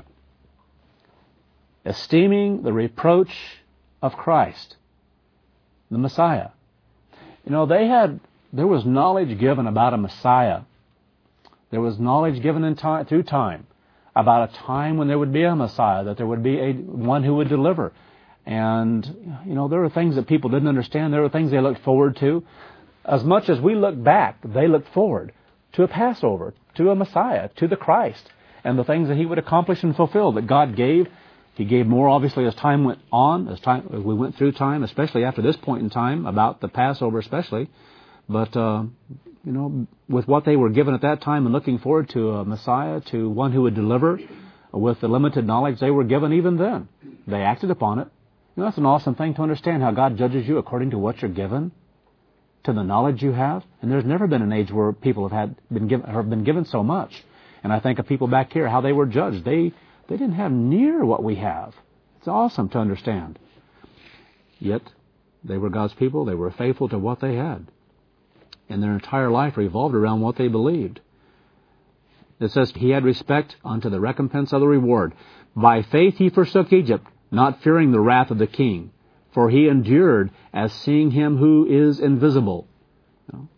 Esteeming the reproach of Christ, the Messiah. You know, they had, there was knowledge given about a Messiah. There was knowledge given in time, through time about a time when there would be a Messiah, that there would be a one who would deliver. And, you know, there were things that people didn't understand. There were things they looked forward to. As much as we look back, they looked forward to a Passover, to a Messiah, to the Christ, and the things that He would accomplish and fulfill that God gave. He gave more, obviously, as time went on, as time as we went through time, especially after this point in time, about the Passover especially. But, uh, you know, with what they were given at that time and looking forward to a Messiah, to one who would deliver, with the limited knowledge they were given even then, they acted upon it. You know, that's an awesome thing to understand, how God judges you according to what you're given, to the knowledge you have. And there's never been an age where people have had been given have been given so much. And I think of people back here, how they were judged. They they didn't have near what we have. It's awesome to understand. Yet they were God's people. They were faithful to what they had, and their entire life revolved around what they believed. It says, he had respect unto the recompense of the reward. By faith he forsook Egypt, not fearing the wrath of the king. For he endured as seeing him who is invisible. You know,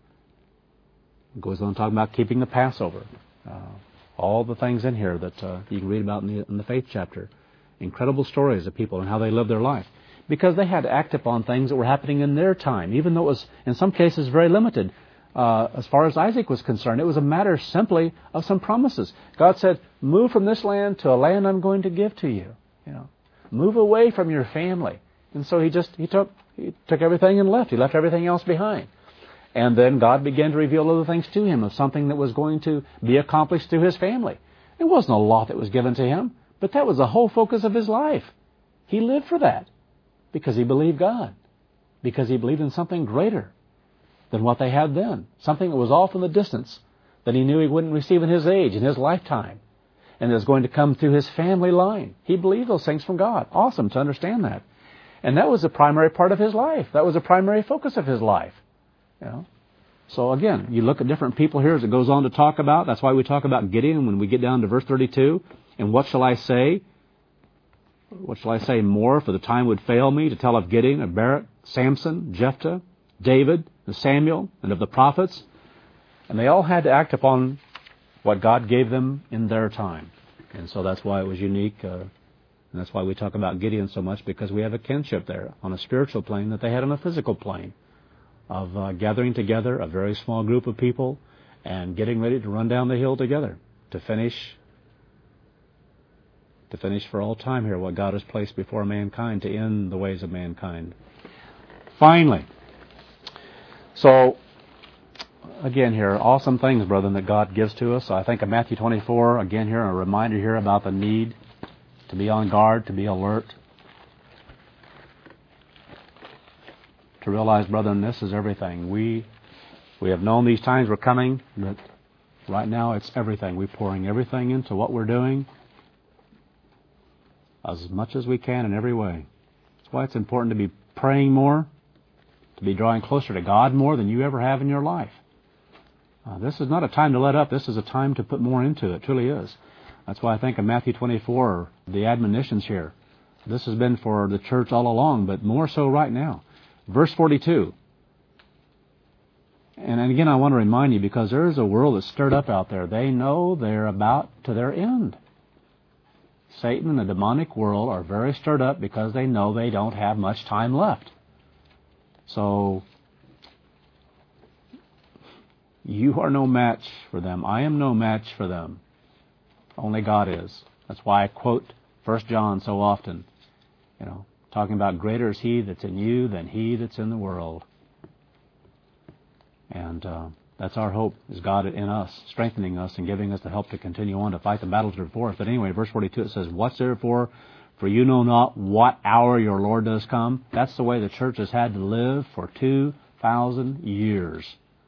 it goes on talking about keeping the Passover. Uh, all the things in here that uh, you can read about in the, in the faith chapter. Incredible stories of people and how they lived their life. Because they had to act upon things that were happening in their time, even though it was, in some cases, very limited. Uh, as far as Isaac was concerned, it was a matter simply of some promises. God said, move from this land to a land I'm going to give to you. You know, move away from your family. And so he just, he took, he took everything and left. He left everything else behind. And then God began to reveal other things to him of something that was going to be accomplished through his family. It wasn't a law that was given to him, but that was the whole focus of his life. He lived for that because he believed God, because he believed in something greater. than what they had then. Something that was off in the distance that he knew he wouldn't receive in his age, in his lifetime. And it was going to come through his family line. He believed those things from God. Awesome to understand that. And that was the primary part of his life. That was the primary focus of his life. You know? So again, you look at different people here as it goes on to talk about. That's why we talk about Gideon when we get down to verse thirty-two. And what shall I say? What shall I say more? For the time would fail me to tell of Gideon, of Barak, Samson, Jephthah, David, and Samuel, and of the prophets. And they all had to act upon what God gave them in their time. And so that's why it was unique. Uh, and that's why we talk about Gideon so much, because we have a kinship there on a spiritual plane that they had on a physical plane of uh, gathering together a very small group of people and getting ready to run down the hill together to finish to finish for all time here what God has placed before mankind, to end the ways of mankind. Finally, so again here, awesome things, brethren, that God gives to us. So I think of Matthew twenty-four, again here, a reminder here about the need to be on guard, to be alert, to realize, brethren, this is everything. We we have known these times were coming, but right now it's everything. We're pouring everything into what we're doing as much as we can in every way. That's why it's important to be praying more, to be drawing closer to God more than you ever have in your life. Uh, this is not a time to let up. This is a time to put more into it. It truly is. That's why I think of Matthew twenty-four, the admonitions here. This has been for the church all along, but more so right now. Verse forty-two. And, and again, I want to remind you, because there is a world that's stirred up out there. They know they're about to their end. Satan and the demonic world are very stirred up because they know they don't have much time left. So, you are no match for them. I am no match for them. Only God is. That's why I quote First John so often. You know, talking about greater is He that's in you than he that's in the world. And uh, that's our hope, is God in us, strengthening us and giving us the help to continue on to fight the battles that are before us. But anyway, verse forty-two, it says, "What's therefore, for you know not what hour your Lord does come." That's the way the church has had to live for two thousand years.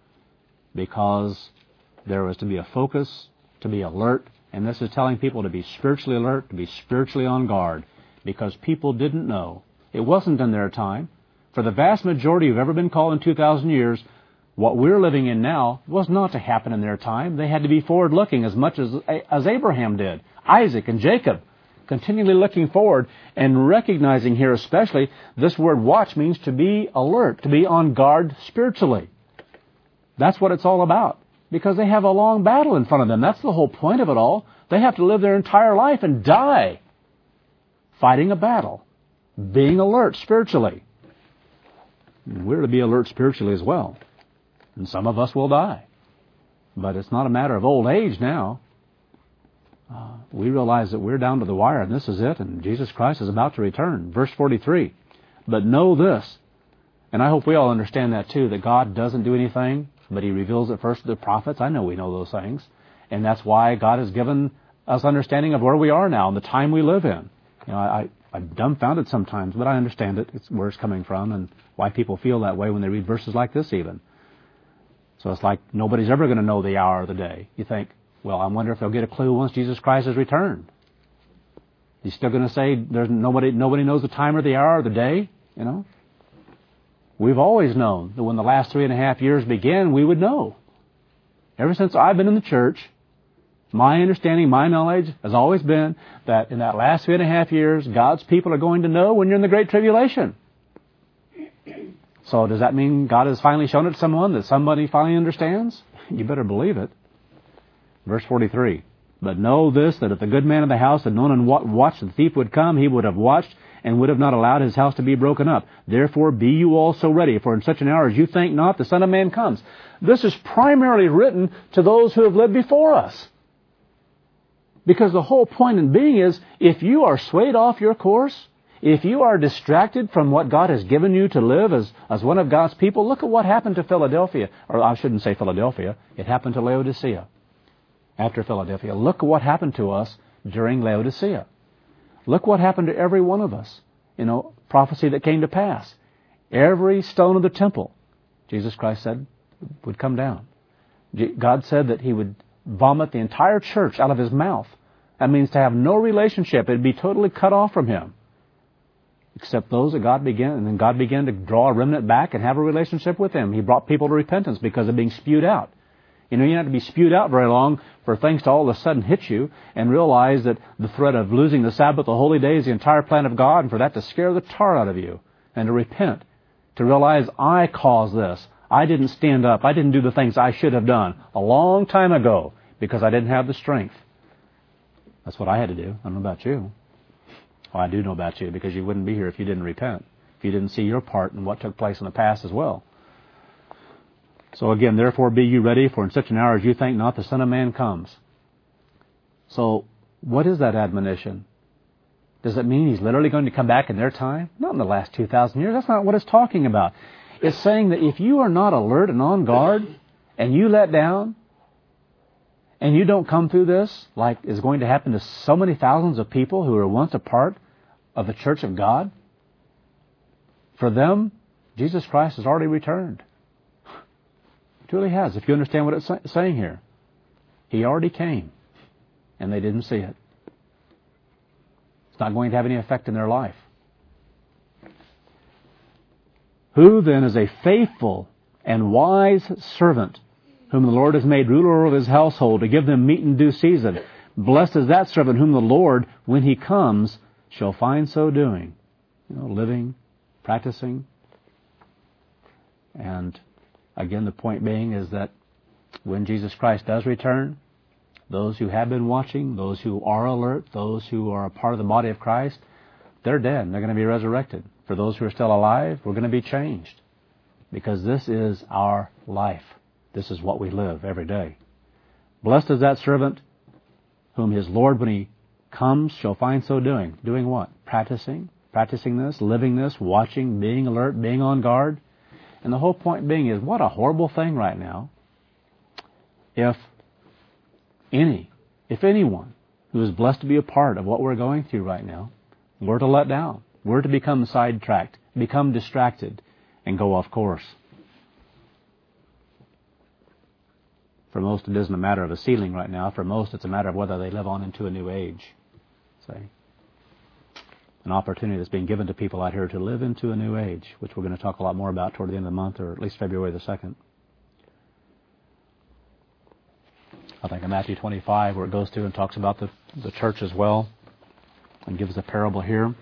Because there was to be a focus, to be alert, and this is telling people to be spiritually alert, to be spiritually on guard, because people didn't know. It wasn't in their time. For the vast majority who've ever been called in two thousand years, what we're living in now was not to happen in their time. They had to be forward-looking as much as, as Abraham did, Isaac and Jacob, continually looking forward and recognizing here especially this word watch means to be alert, to be on guard spiritually. That's what it's all about, because they have a long battle in front of them. That's the whole point of it all. They have to live their entire life and die fighting a battle, being alert spiritually. And we're to be alert spiritually as well. And some of us will die. But it's not a matter of old age now. Uh, we realize that we're down to the wire, and this is it, and Jesus Christ is about to return. Verse forty-three, "But know this," and I hope we all understand that too, that God doesn't do anything, but He reveals it first to the prophets. I know we know those things. And that's why God has given us understanding of where we are now and the time we live in. You know, I, I'm dumbfounded sometimes, but I understand it. It's where it's coming from and why people feel that way when they read verses like this even. So it's like nobody's ever going to know the hour of the day. You think, well, I wonder if they'll get a clue once Jesus Christ has returned. He's still going to say there's nobody nobody knows the time or the hour or the day, you know? We've always known that when the last three and a half years began, we would know. Ever since I've been in the church, my understanding, my knowledge has always been that in that last three and a half years, God's people are going to know when you're in the Great Tribulation. So does that mean God has finally shown it to someone that somebody finally understands? You better believe it. Verse forty-three, "But know this, that if the good man of the house had known and watched the thief would come, he would have watched and would have not allowed his house to be broken up. Therefore be you also ready, for in such an hour as you think not, the Son of Man comes." This is primarily written to those who have lived before us. Because the whole point in being is, if you are swayed off your course, if you are distracted from what God has given you to live as, as one of God's people, look at what happened to Philadelphia. Or I shouldn't say Philadelphia. It happened to Laodicea. After Philadelphia. Look at what happened to us during Laodicea. Look what happened to every one of us. You know, prophecy that came to pass. Every stone of the temple Jesus Christ said would come down. God said that He would vomit the entire church out of His mouth. That means to have no relationship. It would be totally cut off from Him. Except those that God began, and then God began to draw a remnant back and have a relationship with Him. He brought people to repentance because of being spewed out. You know, you don't have to be spewed out very long for things to all of a sudden hit you and realize that the threat of losing the Sabbath, the holy day, is the entire plan of God, and for that to scare the tar out of you and to repent, to realize I caused this. I didn't stand up. I didn't do the things I should have done a long time ago because I didn't have the strength. That's what I had to do. I don't know about you. Well, I do know about you because you wouldn't be here if you didn't repent, if you didn't see your part in what took place in the past as well. So again, therefore be you ready, for in such an hour as you think not, the Son of Man comes. So what is that admonition? Does it mean He's literally going to come back in their time? Not in the last two thousand years. That's not what it's talking about. It's saying that if you are not alert and on guard, and you let down, and you don't come through this, like is going to happen to so many thousands of people who were once a part of the church of God, for them, Jesus Christ has already returned. He truly has, if you understand what it's saying here. He already came, and they didn't see it. It's not going to have any effect in their life. Who then is a faithful and wise servant, whom the Lord has made ruler over His household, to give them meat in due season? Blessed is that servant whom the Lord, when He comes, shall find so doing. You know, living, practicing. And again, the point being is that when Jesus Christ does return, those who have been watching, those who are alert, those who are a part of the body of Christ, they're dead. They're going to be resurrected. For those who are still alive, we're going to be changed. Because this is our life. This is what we live every day. Blessed is that servant whom his Lord, when He comes, shall find so doing. Doing what? Practicing. Practicing this, living this, watching, being alert, being on guard. And the whole point being is, what a horrible thing right now if any, if anyone who is blessed to be a part of what we're going through right now were to let down, were to become sidetracked, become distracted, and go off course. For most, it isn't a matter of a ceiling right now. For most, it's a matter of whether they live on into a new age. Say, an opportunity that's being given to people out here to live into a new age, which we're going to talk a lot more about toward the end of the month, or at least February the second. I think in Matthew twenty-five, where it goes through and talks about the, the church as well, and gives a parable here.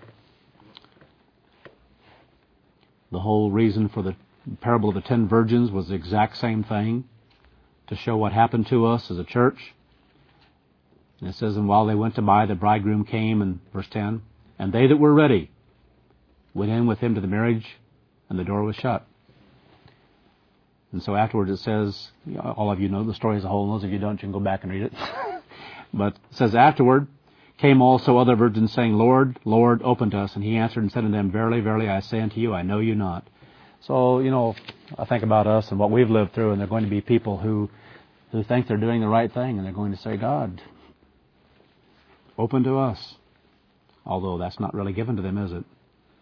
The whole reason for the parable of the ten virgins was the exact same thing, to show what happened to us as a church. And it says, and while they went to buy, the bridegroom came, in verse ten, and they that were ready went in with him to the marriage, and the door was shut. And so afterwards it says, all of you know the story as a whole, and those of you who don't, you can go back and read it. But it says, afterward came also other virgins, saying, Lord, Lord, open to us. And He answered and said unto them, Verily, verily, I say unto you, I know you not. So, you know, I think about us and what we've lived through, and there are going to be people who, who think they're doing the right thing, and they're going to say, God, open to us. Although that's not really given to them, is it?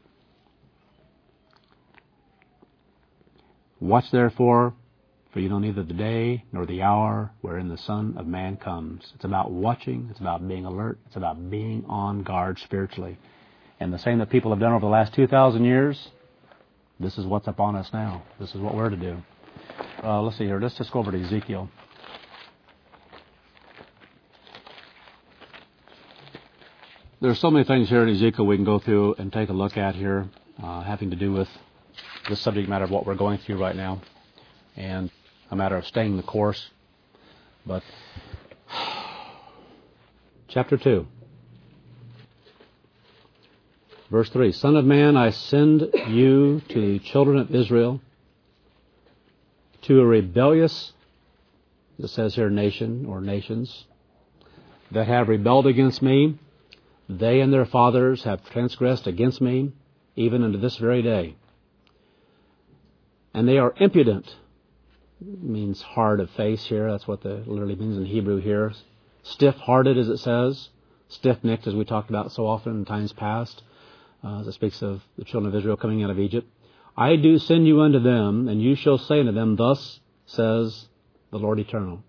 Watch therefore, for you know neither the day nor the hour wherein the Son of Man comes. It's about watching. It's about being alert. It's about being on guard spiritually. And the same that people have done over the last two thousand years, this is what's upon us now. This is what we're to do. Uh, let's see here. Let's just go over to Ezekiel. There's so many things here in Ezekiel we can go through and take a look at here, uh, having to do with the subject matter of what we're going through right now, and a matter of staying the course. But chapter two, verse three, Son of man, I send you to the children of Israel, to a rebellious, it says here nation or nations, that have rebelled against me. They and their fathers have transgressed against me, even unto this very day. And they are impudent. It means hard of face here. That's what the literally means in Hebrew here. Stiff-hearted, as it says. Stiff-necked, as we talked about so often in times past. Uh, as it speaks of the children of Israel coming out of Egypt. I do send you unto them, and you shall say unto them, Thus says the Lord Eternal.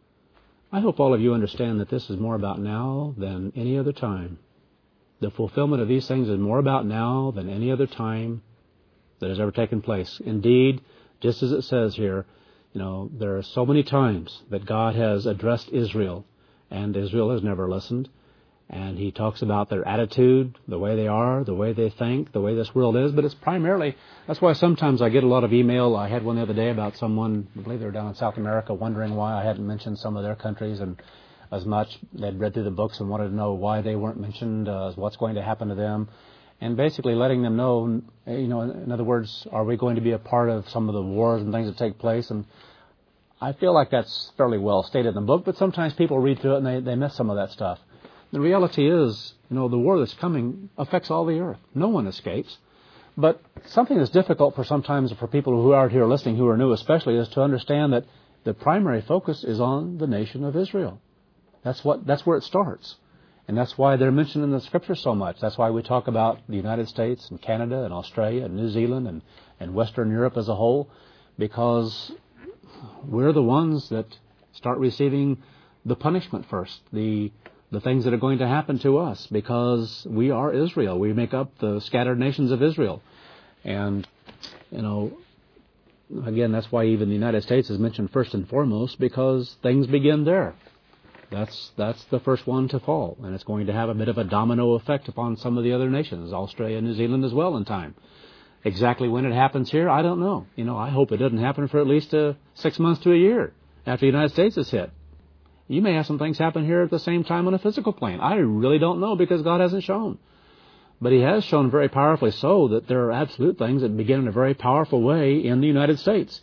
I hope all of you understand that this is more about now than any other time. The fulfillment of these things is more about now than any other time that has ever taken place. Indeed, just as it says here, you know, there are so many times that God has addressed Israel, and Israel has never listened. And he talks about their attitude, the way they are, the way they think, the way this world is. But it's primarily, that's why sometimes I get a lot of email. I had one the other day about someone, I believe they were down in South America, wondering why I hadn't mentioned some of their countries and as much. They'd read through the books and wanted to know why they weren't mentioned, uh, what's going to happen to them. And basically letting them know, you know, in other words, are we going to be a part of some of the wars and things that take place? And I feel like that's fairly well stated in the book, but sometimes people read through it and they, they miss some of that stuff. The reality is, you know, the war that's coming affects all the earth. No one escapes. But something that's difficult for sometimes for people who aren't here listening, who are new especially, is to understand that the primary focus is on the nation of Israel. That's what, that's where it starts. And that's why they're mentioned in the Scripture so much. That's why we talk about the United States and Canada and Australia and New Zealand and, and Western Europe as a whole, because we're the ones that start receiving the punishment first, the the things that are going to happen to us, because we are Israel. We make up the scattered nations of Israel. And, you know, again, that's why even the United States is mentioned first and foremost, because things begin there. That's that's the first one to fall, and it's going to have a bit of a domino effect upon some of the other nations, Australia and New Zealand as well in time. Exactly when it happens here, I don't know. You know, I hope it doesn't happen for at least uh, six months to a year after the United States is hit. You may have some things happen here at the same time on a physical plane. I really don't know, because God hasn't shown. But He has shown very powerfully so that there are absolute things that begin in a very powerful way in the United States.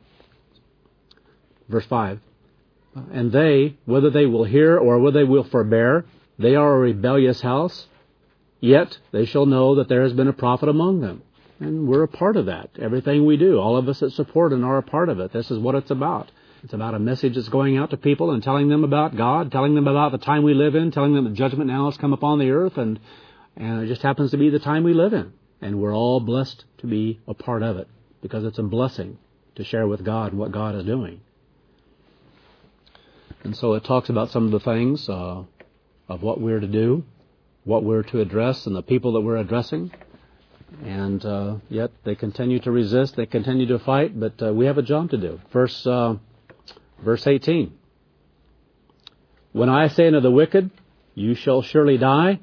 Verse five. And they, whether they will hear or whether they will forbear, they are a rebellious house, yet they shall know that there has been a prophet among them. And we're a part of that. Everything we do, all of us that support and are a part of it, this is what it's about. It's about a message that's going out to people and telling them about God, telling them about the time we live in, telling them that judgment now has come upon the earth, and, and it just happens to be the time we live in. And we're all blessed to be a part of it, because it's a blessing to share with God and what God is doing. And so it talks about some of the things uh, of what we're to do, what we're to address, and the people that we're addressing. And uh, yet they continue to resist, they continue to fight, but uh, we have a job to do. Verse uh, verse eighteen. When I say unto the wicked, you shall surely die,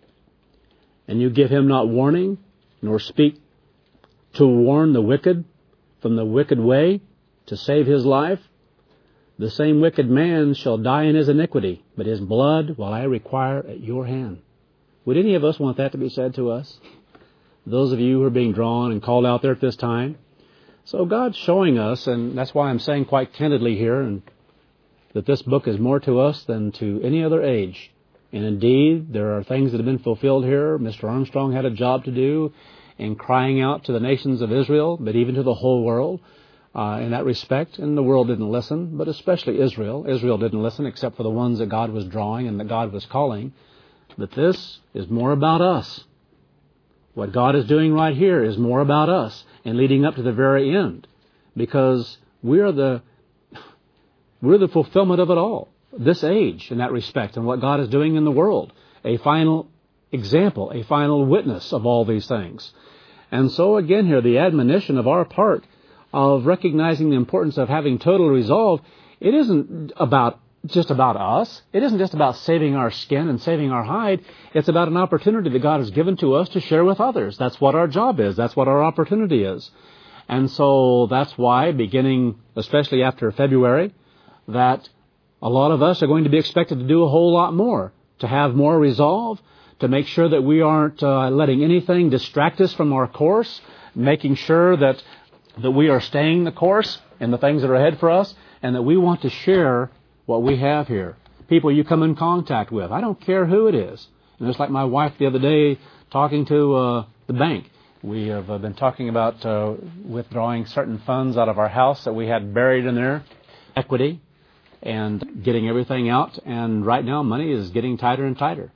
and you give him not warning, nor speak to warn the wicked from the wicked way, to save his life, the same wicked man shall die in his iniquity, but his blood will I require at your hand. Would any of us want that to be said to us? Those of you who are being drawn and called out there at this time. So God's showing us, and that's why I'm saying quite candidly here, and that this book is more to us than to any other age. And indeed, there are things that have been fulfilled here. Mister Armstrong had a job to do in crying out to the nations of Israel, but even to the whole world uh, in that respect. And the world didn't listen, but especially Israel. Israel didn't listen except for the ones that God was drawing and that God was calling. But this is more about us. What God is doing right here is more about us and leading up to the very end, because we're the we're the fulfillment of it all, this age in that respect, and what God is doing in the world, a final example, a final witness of all these things. And so again here, the admonition of our part of recognizing the importance of having total resolve, it isn't about just about us. It isn't just about saving our skin and saving our hide. It's about an opportunity that God has given to us to share with others. That's what our job is. That's what our opportunity is. And so that's why, beginning especially after February, that a lot of us are going to be expected to do a whole lot more, to have more resolve, to make sure that we aren't uh, letting anything distract us from our course, making sure that, that we are staying the course and the things that are ahead for us, and that we want to share what we have here. People you come in contact with. I don't care who it is. And it's like my wife the other day talking to uh, the bank. We have uh, been talking about uh, withdrawing certain funds out of our house that we had buried in there, equity, and getting everything out. And right now money is getting tighter and tighter.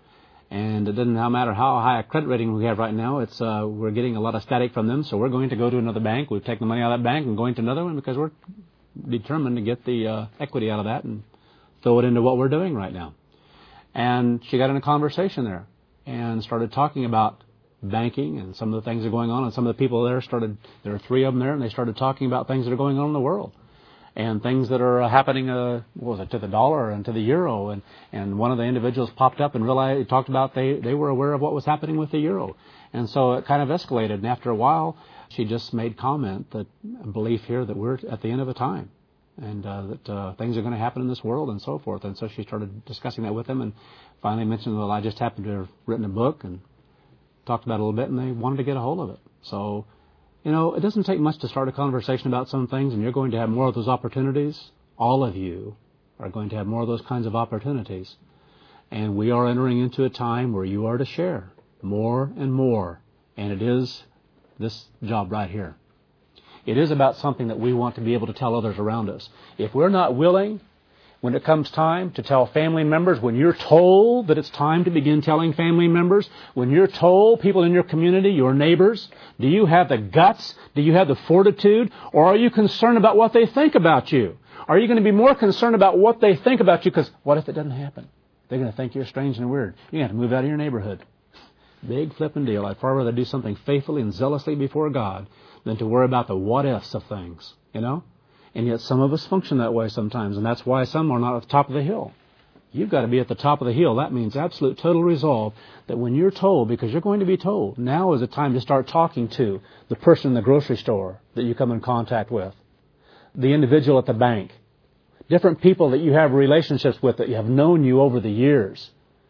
And it doesn't matter how high a credit rating we have right now. It's uh, we're getting a lot of static from them, so we're going to go to another bank. We've taken the money out of that bank and going to another one because we're determined to get the uh, equity out of that and throw it into what we're doing right now. And she got in a conversation there and started talking about banking and some of the things that are going on. And some of the people there started, there are three of them there, and they started talking about things that are going on in the world. And things that are happening, uh, what was it, to the dollar and to the euro. And, and one of the individuals popped up and realized, talked about they, they were aware of what was happening with the euro. And so it kind of escalated. And after a while, she just made comment that belief here that we're at the end of a time. And uh, that uh, things are going to happen in this world and so forth. And so she started discussing that with them and finally mentioned, well, I just happened to have written a book and talked about it a little bit, and they wanted to get a hold of it. So, you know, it doesn't take much to start a conversation about some things, and you're going to have more of those opportunities. All of you are going to have more of those kinds of opportunities. And we are entering into a time where you are to share more and more. And it is this job right here. It is about something that we want to be able to tell others around us. If we're not willing, when it comes time to tell family members, when you're told that it's time to begin telling family members, when you're told people in your community, your neighbors, do you have the guts? Do you have the fortitude? Or are you concerned about what they think about you? Are you going to be more concerned about what they think about you? Because what if it doesn't happen? They're going to think you're strange and weird. You're going to have to move out of your neighborhood. Big flipping deal. I'd far rather do something faithfully and zealously before God than to worry about the what-ifs of things, you know? And yet some of us function that way sometimes, and that's why some are not at the top of the hill. You've got to be at the top of the hill. That means absolute total resolve that when you're told, because you're going to be told, now is the time to start talking to the person in the grocery store that you come in contact with, the individual at the bank, different people that you have relationships with that have known you over the years.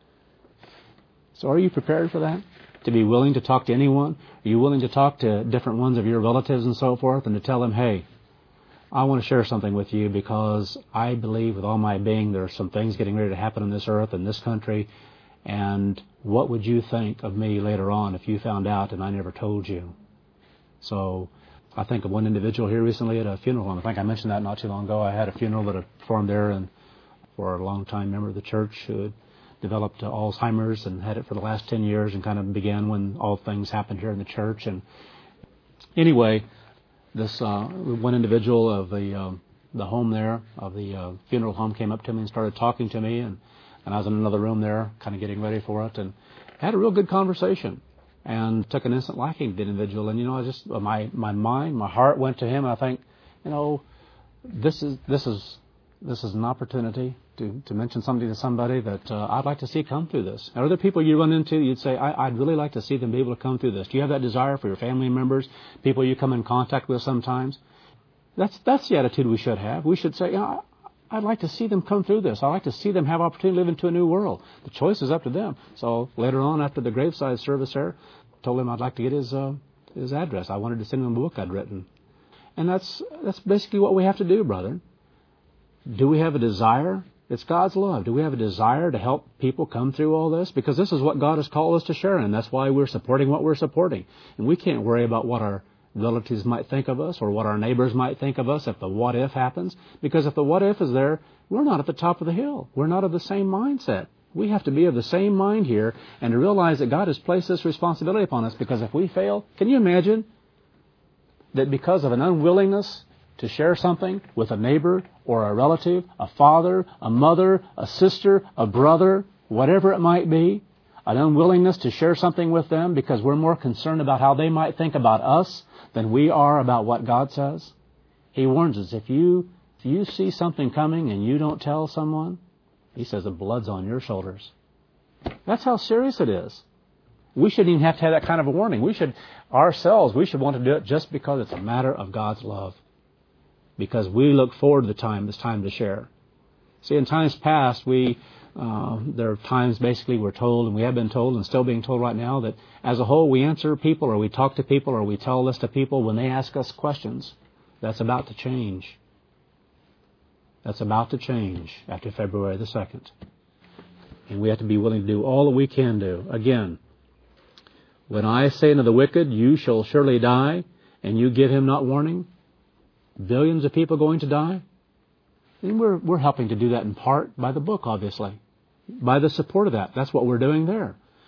So are you prepared for that? To be willing to talk to anyone? Are you willing to talk to different ones of your relatives and so forth and to tell them, hey, I want to share something with you because I believe with all my being there are some things getting ready to happen on this earth and this country, and what would you think of me later on if you found out and I never told you? So I think of one individual here recently at a funeral home. I think I mentioned that not too long ago. I had a funeral that I performed there and for a long time member of the church who had developed uh, Alzheimer's and had it for the last ten years and kind of began when all things happened here in the church. And anyway, this uh, one individual of the uh, the home there, of the uh, funeral home, came up to me and started talking to me. And, and I was in another room there kind of getting ready for it and had a real good conversation and took an instant liking to the individual. And, you know, I just, my, my mind, my heart went to him. And I think, you know, this is, this is, this is an opportunity to, to mention something to somebody that uh, I'd like to see come through this. Are there people you run into, you'd say, I, I'd really like to see them be able to come through this? Do you have that desire for your family members, people you come in contact with sometimes? That's that's the attitude we should have. We should say, you know, I'd like to see them come through this. I'd like to see them have opportunity to live into a new world. The choice is up to them. So later on, after the graveside service there, I told him I'd like to get his uh, his address. I wanted to send him a book I'd written. And that's that's basically what we have to do, brother. Do we have a desire? It's God's love. Do we have a desire to help people come through all this? Because this is what God has called us to share in. That's why we're supporting what we're supporting. And we can't worry about what our relatives might think of us or what our neighbors might think of us if the what if happens. Because if the what if is there, we're not at the top of the hill. We're not of the same mindset. We have to be of the same mind here and to realize that God has placed this responsibility upon us. Because if we fail, can you imagine that because of an unwillingness to share something with a neighbor or a relative, a father, a mother, a sister, a brother, whatever it might be, an unwillingness to share something with them because we're more concerned about how they might think about us than we are about what God says? He warns us, if you if you see something coming and you don't tell someone, he says the blood's on your shoulders. That's how serious it is. We shouldn't even have to have that kind of a warning. We should, ourselves, we should want to do it just because it's a matter of God's love. Because we look forward to the time, this time to share. See, in times past, we uh, there are times basically we're told, and we have been told and still being told right now, that as a whole we answer people or we talk to people or we tell this to people when they ask us questions. That's about to change. That's about to change after February the second. And we have to be willing to do all that we can do. Again, when I say unto the wicked, you shall surely die, and you give him not warning, billions of people going to die? And we're we're helping to do that in part by the book, obviously. By the support of that. That's what we're doing there.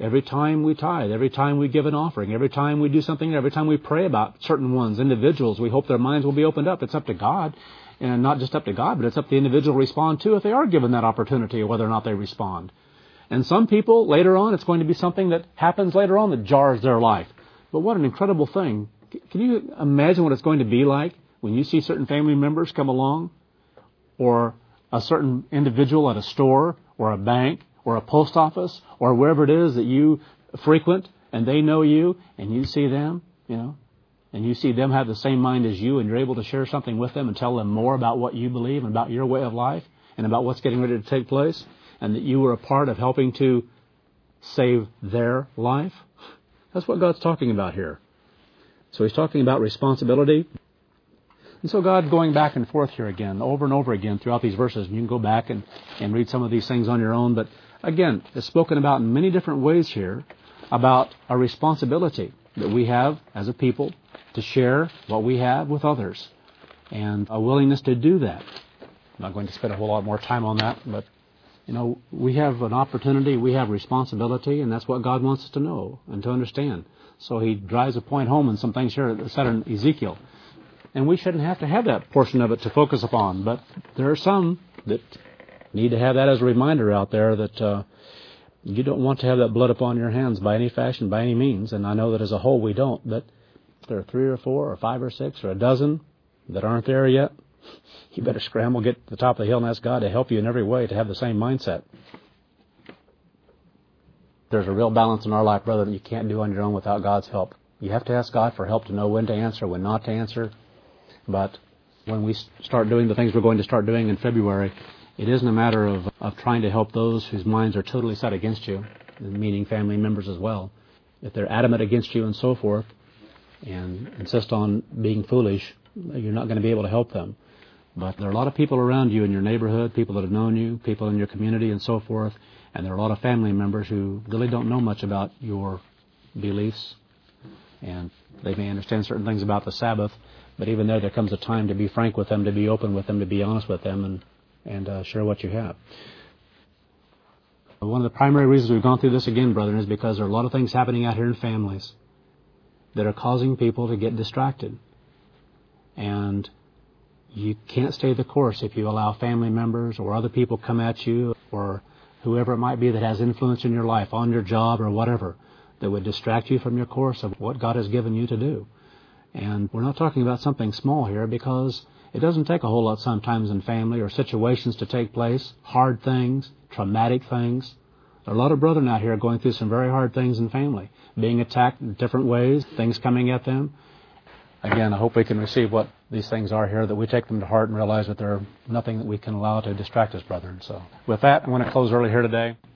Every time we tithe, every time we give an offering, every time we do something, every time we pray about certain ones, individuals, we hope their minds will be opened up. It's up to God, and not just up to God, but it's up to the individual to respond too if they are given that opportunity, whether or not they respond. And some people, later on, it's going to be something that happens later on that jars their life. But what an incredible thing. Can you imagine what it's going to be like when you see certain family members come along, or a certain individual at a store or a bank or a post office or wherever it is that you frequent, and they know you, and you see them, you know, and you see them have the same mind as you, and you're able to share something with them and tell them more about what you believe and about your way of life and about what's getting ready to take place, and that you were a part of helping to save their life. That's what God's talking about here. So he's talking about responsibility. And so God, going back and forth here again, over and over again throughout these verses, and you can go back and, and read some of these things on your own, but again, it's spoken about in many different ways here about a responsibility that we have as a people to share what we have with others, and a willingness to do that. I'm not going to spend a whole lot more time on that, but you know, we have an opportunity, we have responsibility, and that's what God wants us to know and to understand. So he drives a point home in some things here that said in Ezekiel. And we shouldn't have to have that portion of it to focus upon, but there are some that need to have that as a reminder out there that uh, you don't want to have that blood upon your hands by any fashion, by any means, and I know that as a whole we don't, but if there are three or four or five or six or a dozen that aren't there yet, you better scramble, get to the top of the hill and ask God to help you in every way to have the same mindset. There's a real balance in our life, brother, that you can't do on your own without God's help. You have to ask God for help to know when to answer, when not to answer. But when we start doing the things we're going to start doing in February, it isn't a matter of, of trying to help those whose minds are totally set against you, meaning family members as well. If they're adamant against you and so forth, and insist on being foolish, you're not going to be able to help them. But there are a lot of people around you in your neighborhood, people that have known you, people in your community and so forth, and there are a lot of family members who really don't know much about your beliefs, and they may understand certain things about the Sabbath, but even there, there comes a time to be frank with them, to be open with them, to be honest with them, and, and uh, share what you have. One of the primary reasons we've gone through this again, brethren, is because there are a lot of things happening out here in families that are causing people to get distracted. And you can't stay the course if you allow family members or other people come at you, or whoever it might be that has influence in your life, on your job or whatever, that would distract you from your course of what God has given you to do. And we're not talking about something small here, because it doesn't take a whole lot sometimes in family or situations to take place, hard things, traumatic things. There are a lot of brethren out here going through some very hard things in family, being attacked in different ways, things coming at them. Again, I hope we can receive what these things are here, that we take them to heart and realize that they're nothing that we can allow to distract us, brethren. So with that, I want to close early here today.